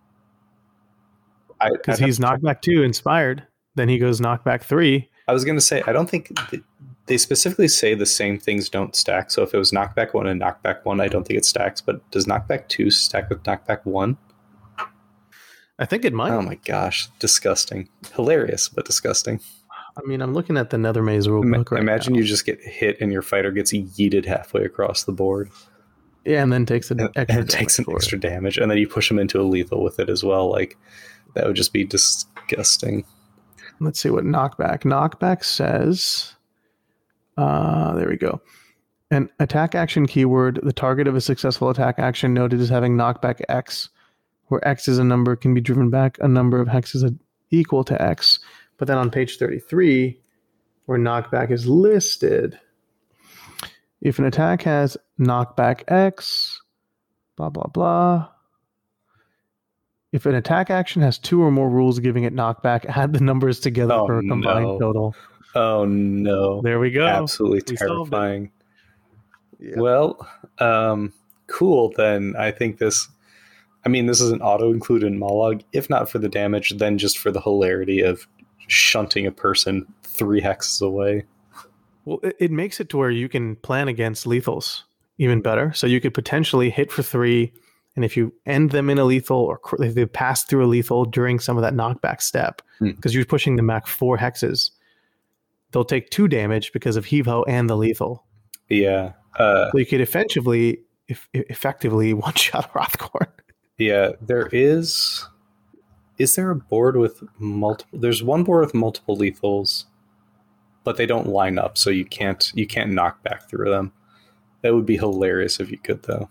because he's knockback two inspired. Then he goes knockback three. I was going to say, I don't think th- they specifically say the same things don't stack. So if it was knockback one and knockback one, I don't think it stacks. But does knockback two stack with knockback one? I think it might. Oh my gosh, disgusting! Hilarious, but disgusting. I mean, I'm looking at the Nether Maze rulebook Ima- right Imagine now. you just get hit and your fighter gets yeeted halfway across the board. Yeah, and then takes an and, extra and it takes an extra it. damage, and then you push him into a lethal with it as well. Like that would just be disgusting. Let's see what knockback. Knockback says, uh, there we go. An attack action keyword, the target of a successful attack action noted as having knockback X, where X is a number, can be driven back a number of hexes equal to X. But then on page thirty-three, where knockback is listed, if an attack has knockback X, blah, blah, blah. If an attack action has two or more rules giving it knockback, add the numbers together oh, for a combined no. total. Oh, no. There we go. Absolutely We terrifying. Yep. Well, um, cool then. I think this... I mean, this is an auto-include in Mollog. If not for the damage, then just for the hilarity of shunting a person three hexes away. Well, it, it makes it to where you can plan against lethals even better. So you could potentially hit for three, and if you end them in a lethal, or cr- if they pass through a lethal during some of that knockback step, because hmm. you're pushing them back four hexes, they'll take two damage because of Heave-Ho and the lethal. Yeah. Uh, so you could effectively, if, effectively one-shot Hrothgorn. Yeah, there is... Is there a board with multiple... There's one board with multiple lethals, but they don't line up, so you can't you can't knock back through them. That would be hilarious if you could, though.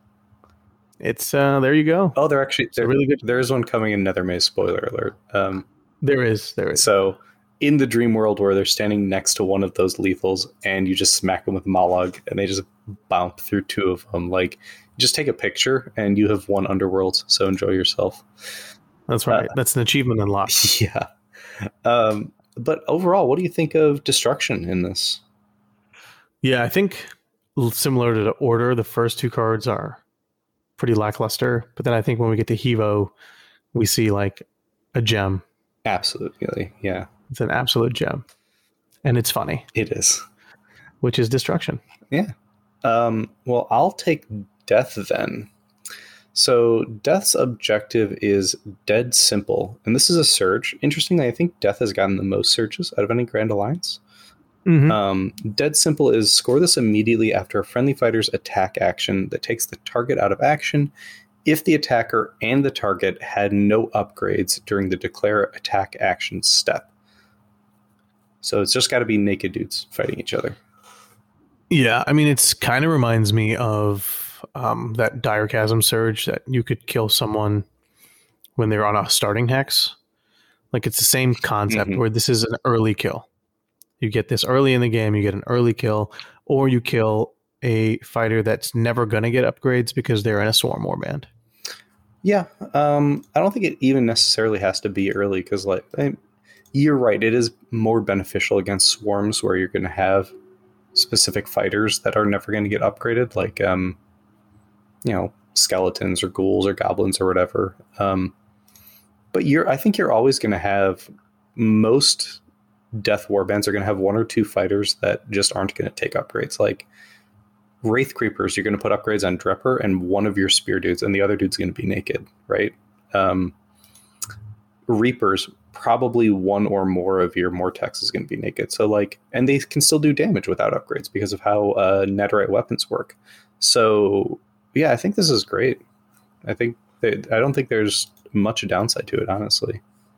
It's uh, there you go. Oh, they're actually they're really good. There is one coming in Nether Maze. Spoiler alert. Um, there is, there is. So in the dream world where they're standing next to one of those lethals, and you just smack them with Mollog, and they just bump through two of them. Like, just take a picture, and you have one Underworld. So enjoy yourself. That's right. Uh, That's an achievement unlocked. Yeah. Um, but overall, what do you think of destruction in this? Yeah, I think similar to the order, the first two cards are pretty lackluster. But then I think when we get to Heave-Ho, we see like a gem. Absolutely. Yeah. It's an absolute gem. And it's funny. It is. Which is destruction. Yeah. Um, well, I'll take death then. So Death's objective is dead simple, and this is a surge. Interestingly, I think Death has gotten the most searches out of any Grand Alliance. Mm-hmm. Um, dead simple is score this immediately after a friendly fighter's attack action that takes the target out of action if the attacker and the target had no upgrades during the declare attack action step. So it's just got to be naked dudes fighting each other. Yeah, I mean, it's kind of reminds me of Um, that Dire Chasm surge that you could kill someone when they're on a starting hex. Like, it's the same concept mm-hmm. where this is an early kill. You get this early in the game, you get an early kill, or you kill a fighter that's never going to get upgrades because they're in a Swarm Warband. Yeah, um, I don't think it even necessarily has to be early because, like, I, you're right, it is more beneficial against swarms where you're going to have specific fighters that are never going to get upgraded, like um, you know, skeletons or ghouls or goblins or whatever. Um, but you're, I think you're always going to have most death warbands are going to have one or two fighters that just aren't going to take upgrades. Like Wraith Creepers, you're going to put upgrades on Drepper and one of your spear dudes, and the other dude's going to be naked, right? Um, Reapers, probably one or more of your Mortex is going to be naked. So like, and they can still do damage without upgrades because of how uh, netherite weapons work. So yeah, I think this is great. I think that, I don't think there's much downside to it, honestly.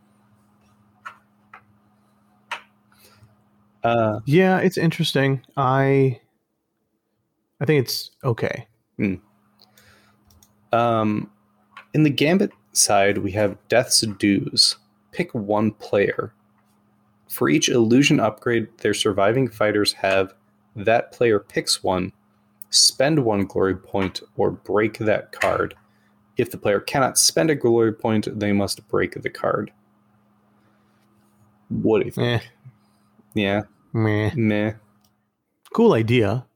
Uh, yeah, it's interesting. I I think it's okay. Hmm. Um, in the Gambit side, we have Death's Dues. Pick one player. For each illusion upgrade their surviving fighters have, that player picks one, spend one glory point, or break that card. If the player cannot spend a glory point, they must break the card. What do you think? Eh. Yeah. Meh. Meh. Cool idea.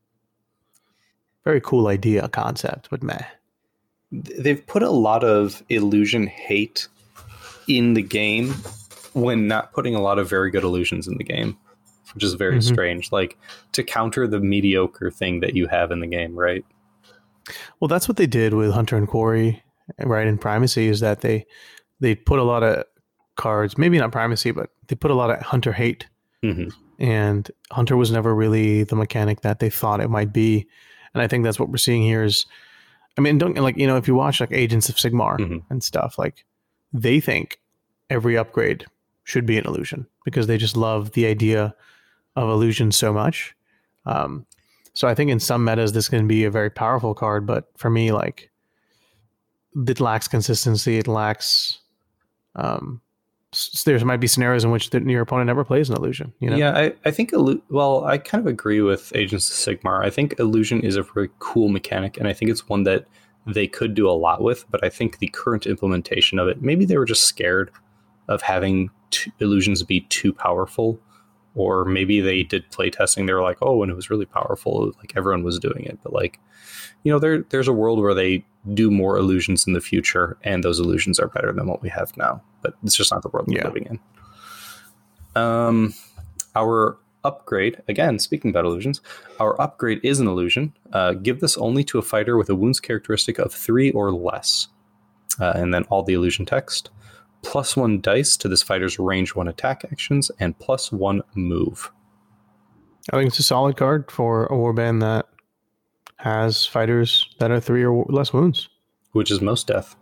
Very cool idea concept, but meh. They've put a lot of illusion hate in the game when not putting a lot of very good illusions in the game, which is very mm-hmm. strange. Like, to counter the mediocre thing that you have in the game, right? Well, that's what they did with Hunter and Quarry, right? In Primacy, is that they they put a lot of cards, maybe not Primacy, but they put a lot of Hunter hate. Mm-hmm. And Hunter was never really the mechanic that they thought it might be. And I think that's what we're seeing here is, I mean, don't like, you know, if you watch like Agents of Sigmar mm-hmm. and stuff, like they think every upgrade should be an illusion because they just love the idea of illusion so much. Um, so I think in some metas, this can be a very powerful card. But for me, like, it lacks consistency. It lacks, um, there might be scenarios in which the, your opponent never plays an illusion. You know? Yeah, I, I think, well, I kind of agree with Agents of Sigmar. I think illusion is a very cool mechanic, and I think it's one that they could do a lot with, but I think the current implementation of it, maybe they were just scared of having two, illusions be too powerful, or maybe they did play testing. They were like, oh, and it was really powerful, like everyone was doing it. But like, you know, there there's a world where they do more illusions in the future, and those illusions are better than what we have now. But it's just not the world yeah. we're living in. Um, our upgrade, again, speaking about illusions, our upgrade is an illusion. Uh, give this only to a fighter with a wounds characteristic of three or less. Uh, and then all the illusion text. Plus one dice to this fighter's range one attack actions, and plus one move. I think it's a solid card for a warband that has fighters that are three or less wounds. Which is most death.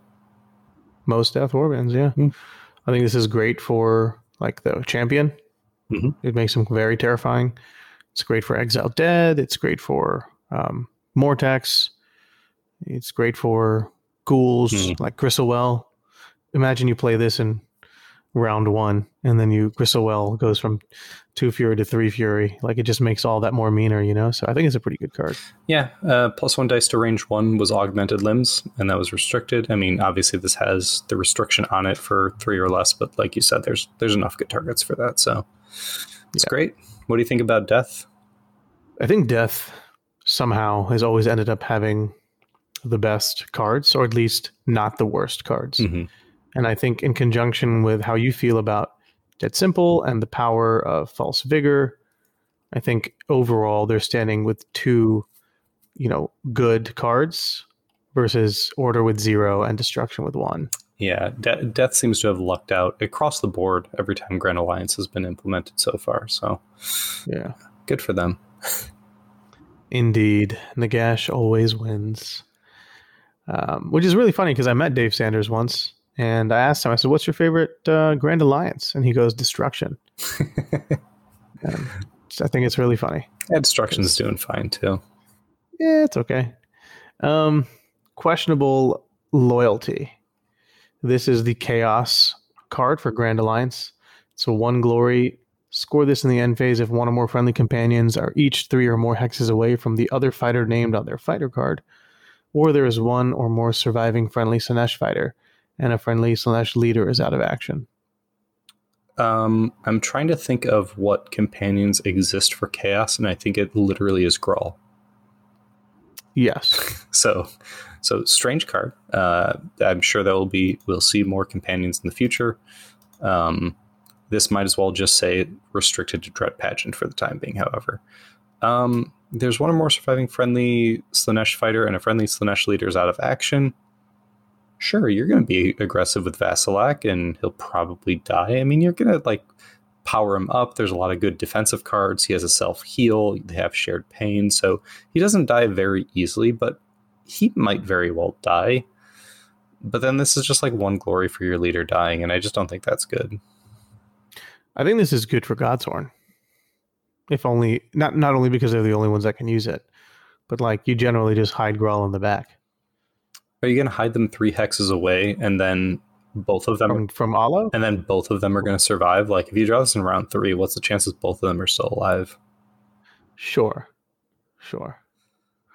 Most death warbands, yeah. Mm. I think this is great for like the champion. Mm-hmm. It makes them very terrifying. It's great for Exiled Dead. It's great for um, Mortex. It's great for ghouls mm. like Gristlewell. Imagine you play this in round one, and then you Gristlewell goes from two fury to three fury. Like, it just makes all that more meaner, you know? So I think it's a pretty good card. Yeah. Uh, plus one dice to range one was augmented limbs, and that was restricted. I mean, obviously this has the restriction on it for three or less, but like you said, there's there's enough good targets for that. So it's yeah. great. What do you think about Death? I think Death somehow has always ended up having the best cards, or at least not the worst cards. Mm-hmm. And I think in conjunction with how you feel about Dead Simple and the power of False Vigor, I think overall they're standing with two, you know, good cards versus Order with zero and Destruction with one. Yeah, De- Death seems to have lucked out across the board every time Grand Alliance has been implemented so far. So, yeah, good for them. Indeed. Nagash always wins. Um, which is really funny because I met Dave Sanders once. And I asked him, I said, what's your favorite uh, Grand Alliance? And he goes, Destruction. um, I think it's really funny. Yeah, Destruction's doing fine, too. Yeah, it's okay. Um, questionable loyalty. This is the Chaos card for Grand Alliance. So one glory. Score this in the end phase if one or more friendly companions are each three or more hexes away from the other fighter named on their fighter card. Or there is one or more surviving friendly Slaanesh fighter, and a friendly Slaanesh leader is out of action. Um, I'm trying to think of what companions exist for Chaos, and I think it literally is Grawl. Yes. so, so strange card. Uh, I'm sure there will be. We'll see more companions in the future. Um, this might as well just say restricted to Dread Pageant for the time being. However, um, there's one or more surviving friendly Slaanesh fighter, and a friendly Slaanesh leader is out of action. Sure, you're going to be aggressive with Vasilak, and he'll probably die. I mean, you're going to, like, power him up. There's a lot of good defensive cards. He has a self-heal. They have shared pain, so he doesn't die very easily, but he might very well die. But then this is just, like, one glory for your leader dying, and I just don't think that's good. I think this is good for Godshorn. If only, not, not only because they're the only ones that can use it, but, like, you generally just hide Grawl in the back. Are you going to hide them three hexes away, and then both of them from, from Alo? And then both of them are going to survive? Like, if you draw this in round three, what's the chances both of them are still alive? Sure, sure.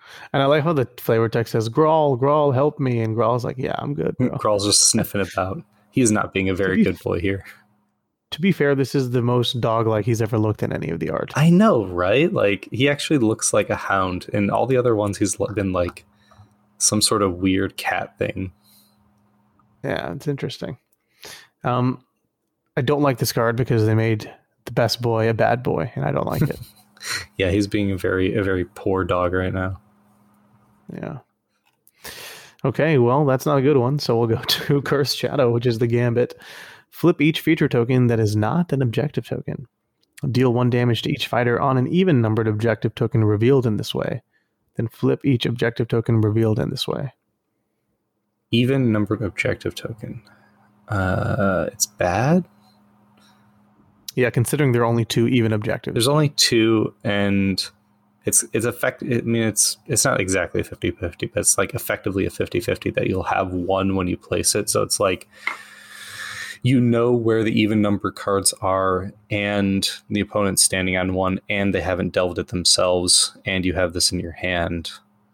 And I like how the flavor text says, Grawl, Grawl, help me. And Grawl's like, yeah, I'm good, bro. Grawl's just sniffing about. He's not being a very be, good boy here. To be fair, this is the most dog-like he's ever looked in any of the art. I know, right? Like, he actually looks like a hound. In all the other ones, he's been like some sort of weird cat thing. Yeah, it's interesting. Um, I don't like this card because they made the best boy a bad boy, and I don't like it. Yeah, he's being a very a very poor dog right now. Yeah. Okay, well, that's not a good one. So we'll go to Cursed Shadow, which is the Gambit. Flip each feature token that is not an objective token. Deal one damage to each fighter on an even numbered objective token revealed in this way. Then flip each objective token revealed in this way. Even numbered objective token. Uh, it's bad? Yeah, considering there are only two even objectives. There's only two, and it's it's effect. I mean, it's it's not exactly a fifty-fifty, but it's like effectively a fifty-fifty that you'll have one when you place it. So it's like, you know where the even number cards are, and the opponent's standing on one, and they haven't delved it themselves, and you have this in your hand.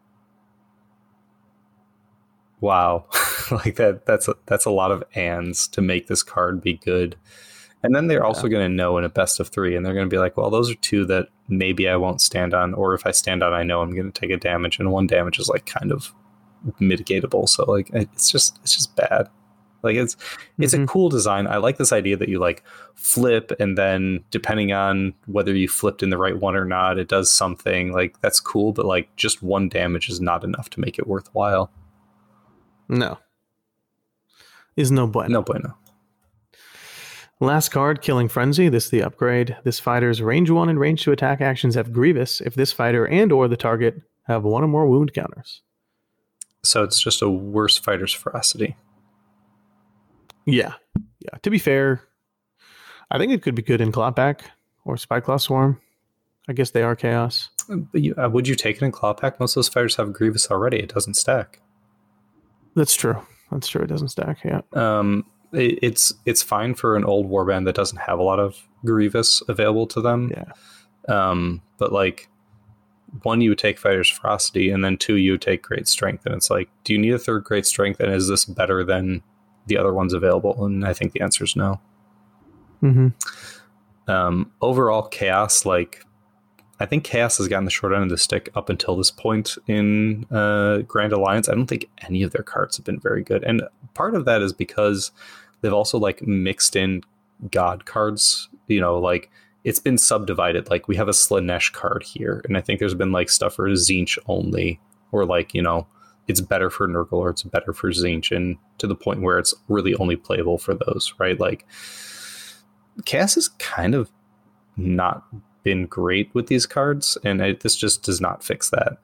Wow, like that. That's a, that's a lot of ands to make this card be good. And then they're yeah. also going to know in a best of three, and they're going to be like, well, those are two that maybe I won't stand on, or if I stand on, I know I'm going to take a damage, and one damage is like kind of mitigatable. So like, it's just it's just bad. Like it's it's mm-hmm. a cool design. I like this idea that you like flip, and then depending on whether you flipped in the right one or not, it does something. Like that's cool, but like just one damage is not enough to make it worthwhile. No. Is no bueno. No bueno. Last card, Killing Frenzy. This is the upgrade. This fighter's range one and range two attack actions have Grievous if this fighter and or the target have one or more wound counters. So it's just a worse fighter's ferocity. Yeah. Yeah. To be fair, I think it could be good in Clawback or Spyclaw Swarm. I guess they are Chaos. But you, uh, would you take it in Clawback? Most of those fighters have Grievous already. It doesn't stack. That's true. That's true. It doesn't stack. Yeah. Um, it, it's it's fine for an old warband that doesn't have a lot of Grievous available to them. Yeah. Um, but like, one, you would take Fighter's Ferocity, and then two, you would take Great Strength. And it's like, do you need a third Great Strength? And is this better than the other ones available? And I think the answer is no. Mm-hmm. Um, overall, Chaos, like, I think Chaos has gotten the short end of the stick up until this point in uh, Grand Alliance. I don't think any of their cards have been very good. And part of that is because they've also, like, mixed in God cards. You know, like, it's been subdivided. Like, we have a Slaanesh card here, and I think there's been, like, stuff for Tzeentch only, or, like, you know, it's better for Nurgle or it's better for Tzeentch, and to the point where it's really only playable for those, right? Like, Chaos has kind of not been great with these cards, and it, this just does not fix that.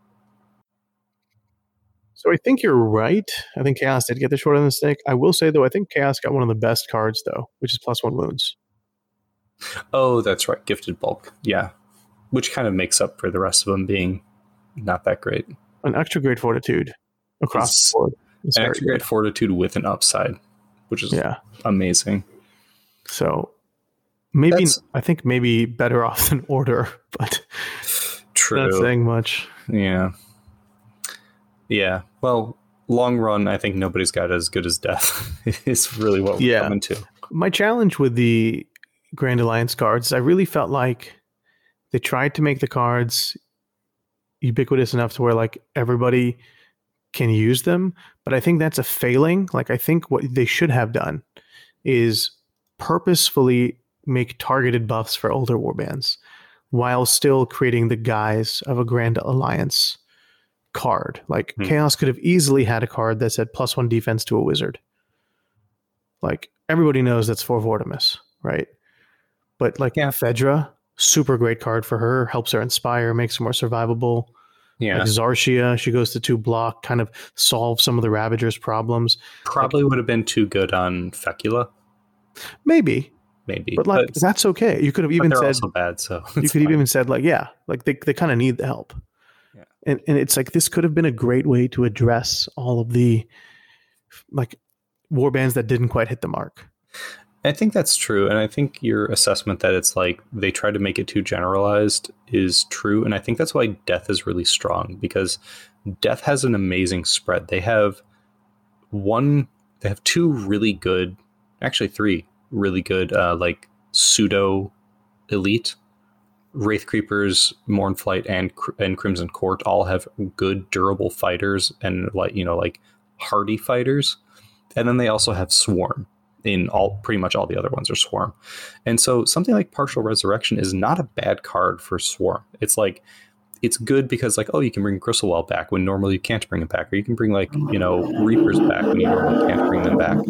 So I think you're right. I think Chaos did get the short end of the stick. I will say, though, I think Chaos got one of the best cards, though, which is plus one wounds. Oh, that's right. Gifted Bulk. Yeah. Which kind of makes up for the rest of them being not that great. An extra great Fortitude across it's the board. It's an extra great Fortitude with an upside, which is yeah. amazing. So maybe, That's, I think maybe better off than Order, but true. Not saying much. Yeah. Yeah. Well, long run, I think nobody's got as good as Death is really what we're yeah. coming to. My challenge with the Grand Alliance cards, I really felt like they tried to make the cards ubiquitous enough to where like everybody can use them, but I think that's a failing. Like I think what they should have done is purposefully make targeted buffs for older warbands while still creating the guise of a Grand Alliance card. Like hmm. Chaos could have easily had a card that said plus one defense to a wizard. Like everybody knows that's for Vortimus, right? But like yeah. Fedra, super great card for her, helps her inspire, makes her more survivable. Yeah. Like Zarshia, she goes to two block, kind of solve some of the Ravager's problems. Probably like, would have been too good on Fecula. Maybe. Maybe. But like, but, that's okay. You could have even they're said, also bad, so you could have even said like, yeah, like they, they kind of need the help. Yeah. And, and it's like, this could have been a great way to address all of the like warbands that didn't quite hit the mark. I think that's true. And I think your assessment that it's like they try to make it too generalized is true. And I think that's why Death is really strong, because Death has an amazing spread. They have one, they have two really good, actually three really good, uh, like pseudo elite Wraith Creepers, Mournflight, and and Crimson Court all have good, durable fighters and like you know like hardy fighters, and then they also have Swarm. In all, pretty much all the other ones are Swarm, and so something like Partial Resurrection is not a bad card for Swarm. It's like it's good because like oh you can bring Gristlewell back when normally you can't bring him back, or you can bring like you know Reapers back when you normally can't bring them back.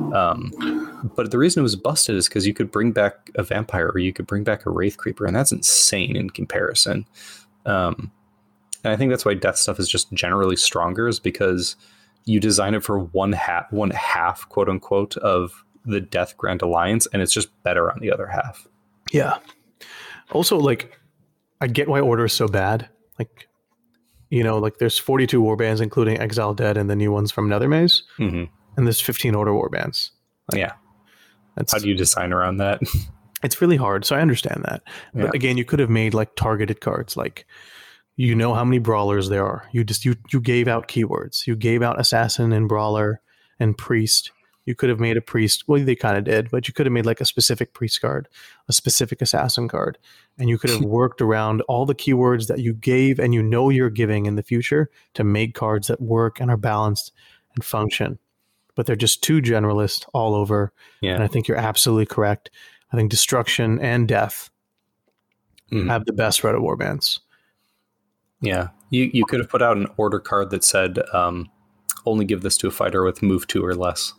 Um, But the reason it was busted is because you could bring back a vampire or you could bring back a Wraith Creeper, and that's insane in comparison. Um, and I think that's why Death stuff is just generally stronger, is because you design it for one half, one half, quote unquote, of the Death Grand Alliance, and it's just better on the other half. Yeah. Also, like, I get why Order is so bad. Like, you know, like there's forty-two warbands, including Exile Dead and the new ones from Nethermaze, mm-hmm. and there's fifteen Order warbands. Like, yeah. That's, How do you design around that? It's really hard, so I understand that. Yeah. But again, you could have made like targeted cards, like you know how many brawlers there are. You just you you gave out keywords. You gave out assassin and brawler and priest. You could have made a priest. Well, they kind of did, but you could have made like a specific priest card, a specific assassin card, and you could have worked around all the keywords that you gave and you know you're giving in the future to make cards that work and are balanced and function. But they're just too generalist all over. Yeah. And I think you're absolutely correct. I think Destruction and Death mm. have the best Red Warbands. Yeah. You you could have put out an order card that said, um, only give this to a fighter with move two or less.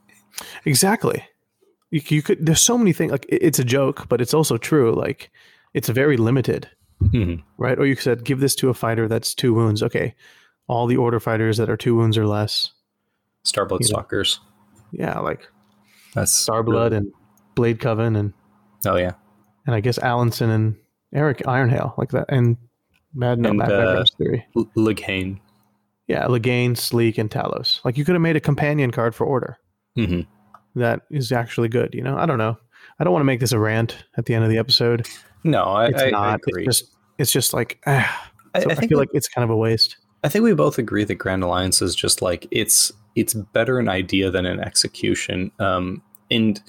Exactly. You, you could, there's so many things, like it's a joke, but it's also true. Like it's very limited, mm-hmm. right? Or you said, give this to a fighter that's two wounds. Okay. All the order fighters that are two wounds or less. Starblood Stalkers. Know, yeah, like that's Starblood really... and Blade Coven and oh yeah, and I guess Allenson and Eric Ironhail like that, and Mad no, and Mad uh, Theory. L- Leghain. Yeah, Leghain, Sleek, and Talos. Like you could have made a companion card for Order mm-hmm. that is actually good. You know, I don't know. I don't want to make this a rant at the end of the episode. No, I, it's I, not. I agree. It's just, it's just like ah. I, so I, I, think feel we, like it's kind of a waste. I think we both agree that Grand Alliance is just like it's. It's better an idea than an execution. Um, and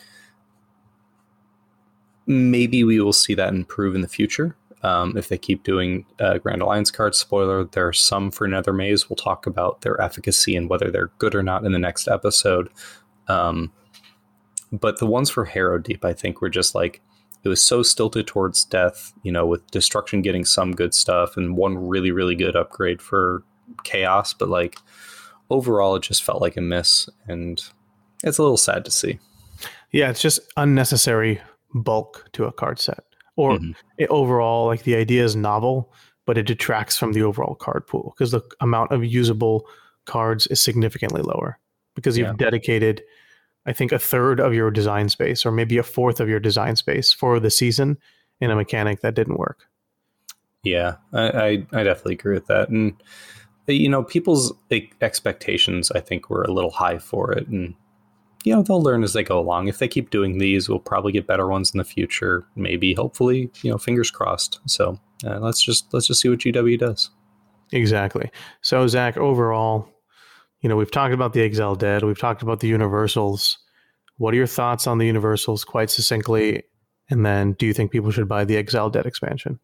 maybe we will see that improve in the future um, if they keep doing uh, Grand Alliance cards. Spoiler, there are some for Nethermaze. We'll talk about their efficacy and whether they're good or not in the next episode. Um, but the ones for Harrow Deep, I think, were just like, it was so stilted towards Death, you know, with Destruction getting some good stuff and one really, really good upgrade for Chaos. But like, overall, it just felt like a miss, and it's a little sad to see. Yeah, it's just unnecessary bulk to a card set. Or mm-hmm. it, overall, like the idea is novel, but it detracts from the overall card pool because the amount of usable cards is significantly lower because you've yeah. dedicated, I think, a third of your design space or maybe a fourth of your design space for the season in a mechanic that didn't work. Yeah, I, I, I definitely agree with that. And you know, people's expectations, I think, were a little high for it. And, you know, they'll learn as they go along. If they keep doing these, we'll probably get better ones in the future. Maybe, hopefully, you know, fingers crossed. So uh, let's just let's just see what G W does. Exactly. So, Zach, overall, you know, we've talked about the Exile Dead. We've talked about the Universals. What are your thoughts on the Universals quite succinctly? And then do you think people should buy the Exile Dead expansion?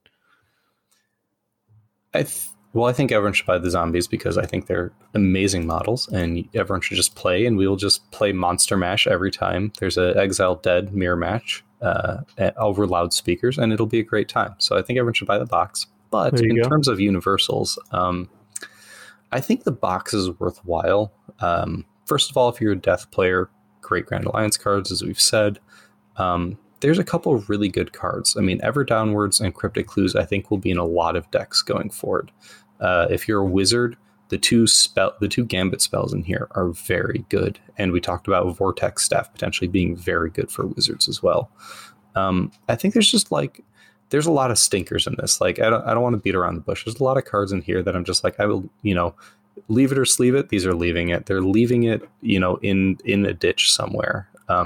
I th- Well, I think everyone should buy the zombies because I think they're amazing models and everyone should just play, and we'll just play Monster Mash every time there's a Exile Dead mirror match uh, over loudspeakers, and it'll be a great time. So I think everyone should buy the box. But in go. terms of Universals, um, I think the box is worthwhile. Um, first of all, if you're a Death player, great Grand Alliance cards, as we've said. Um, there's a couple of really good cards. I mean, Ever Downwards and Cryptic Clues, I think, will be in a lot of decks going forward. Uh, if you're a wizard, the two spell, the two Gambit spells in here are very good, and we talked about Vortex Staff potentially being very good for wizards as well. Um, I think there's just like there's a lot of stinkers in this. Like I don't, I don't want to beat around the bush. There's a lot of cards in here that I'm just like I will, you know, leave it or sleeve it. These are leaving it. They're leaving it, you know, in in a ditch somewhere. Um,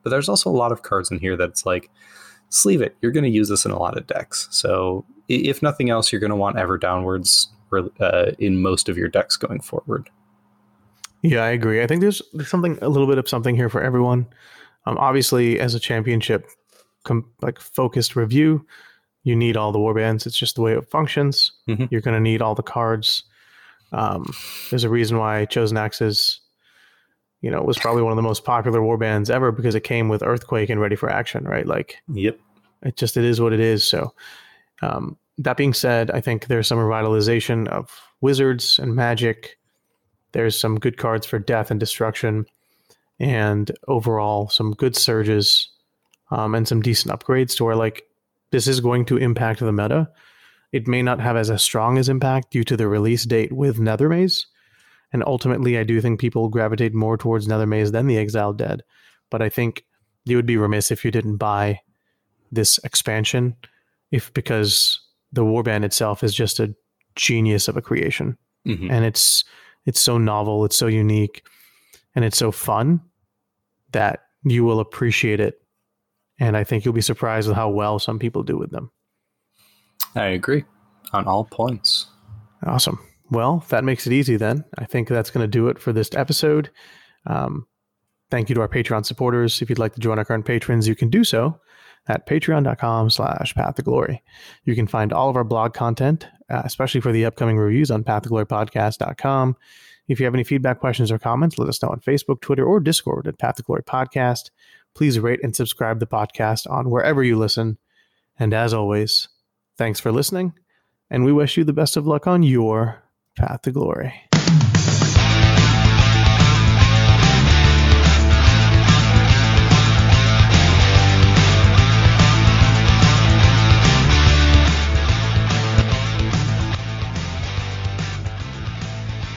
But there's also a lot of cards in here that's like, sleeve it. You're going to use this in a lot of decks. So if nothing else, you're going to want Ever Downwards uh, in most of your decks going forward. Yeah, I agree. I think there's, there's something, a little bit of something here for everyone. Um, obviously, as a championship com- like focused review, you need all the warbands. It's just the way it functions. Mm-hmm. You're going to need all the cards. Um, there's a reason why Chosen Axes, you know, was probably one of the most popular warbands ever because it came with Earthquake and Ready for Action, right? Like, yep. It just, it is what it is. So, um, that being said, I think there's some revitalization of Wizards and Magic. There's some good cards for Death and Destruction, and overall some good surges, um, and some decent upgrades to where like this is going to impact the meta. It may not have as a strong as impact due to the release date with Nethermaze. And ultimately, I do think people gravitate more towards Nethermaze than the Exiled Dead. But I think you would be remiss if you didn't buy this expansion, if because the warband itself is just a genius of a creation. Mm-hmm. And it's it's so novel, it's so unique, and it's so fun that you will appreciate it. And I think you'll be surprised with how well some people do with them. I agree on all points. Awesome. Well, that makes it easy then. I think that's going to do it for this episode. Um, thank you to our Patreon supporters. If you'd like to join our current patrons, you can do so at patreon.com slash Path to Glory. You can find all of our blog content, uh, especially for the upcoming reviews, on path to glory podcast dot com. If you have any feedback, questions, or comments, let us know on Facebook, Twitter, or Discord at Path to Glory Podcast. Please rate and subscribe the podcast on wherever you listen. And as always, thanks for listening, and we wish you the best of luck on your Path to Glory.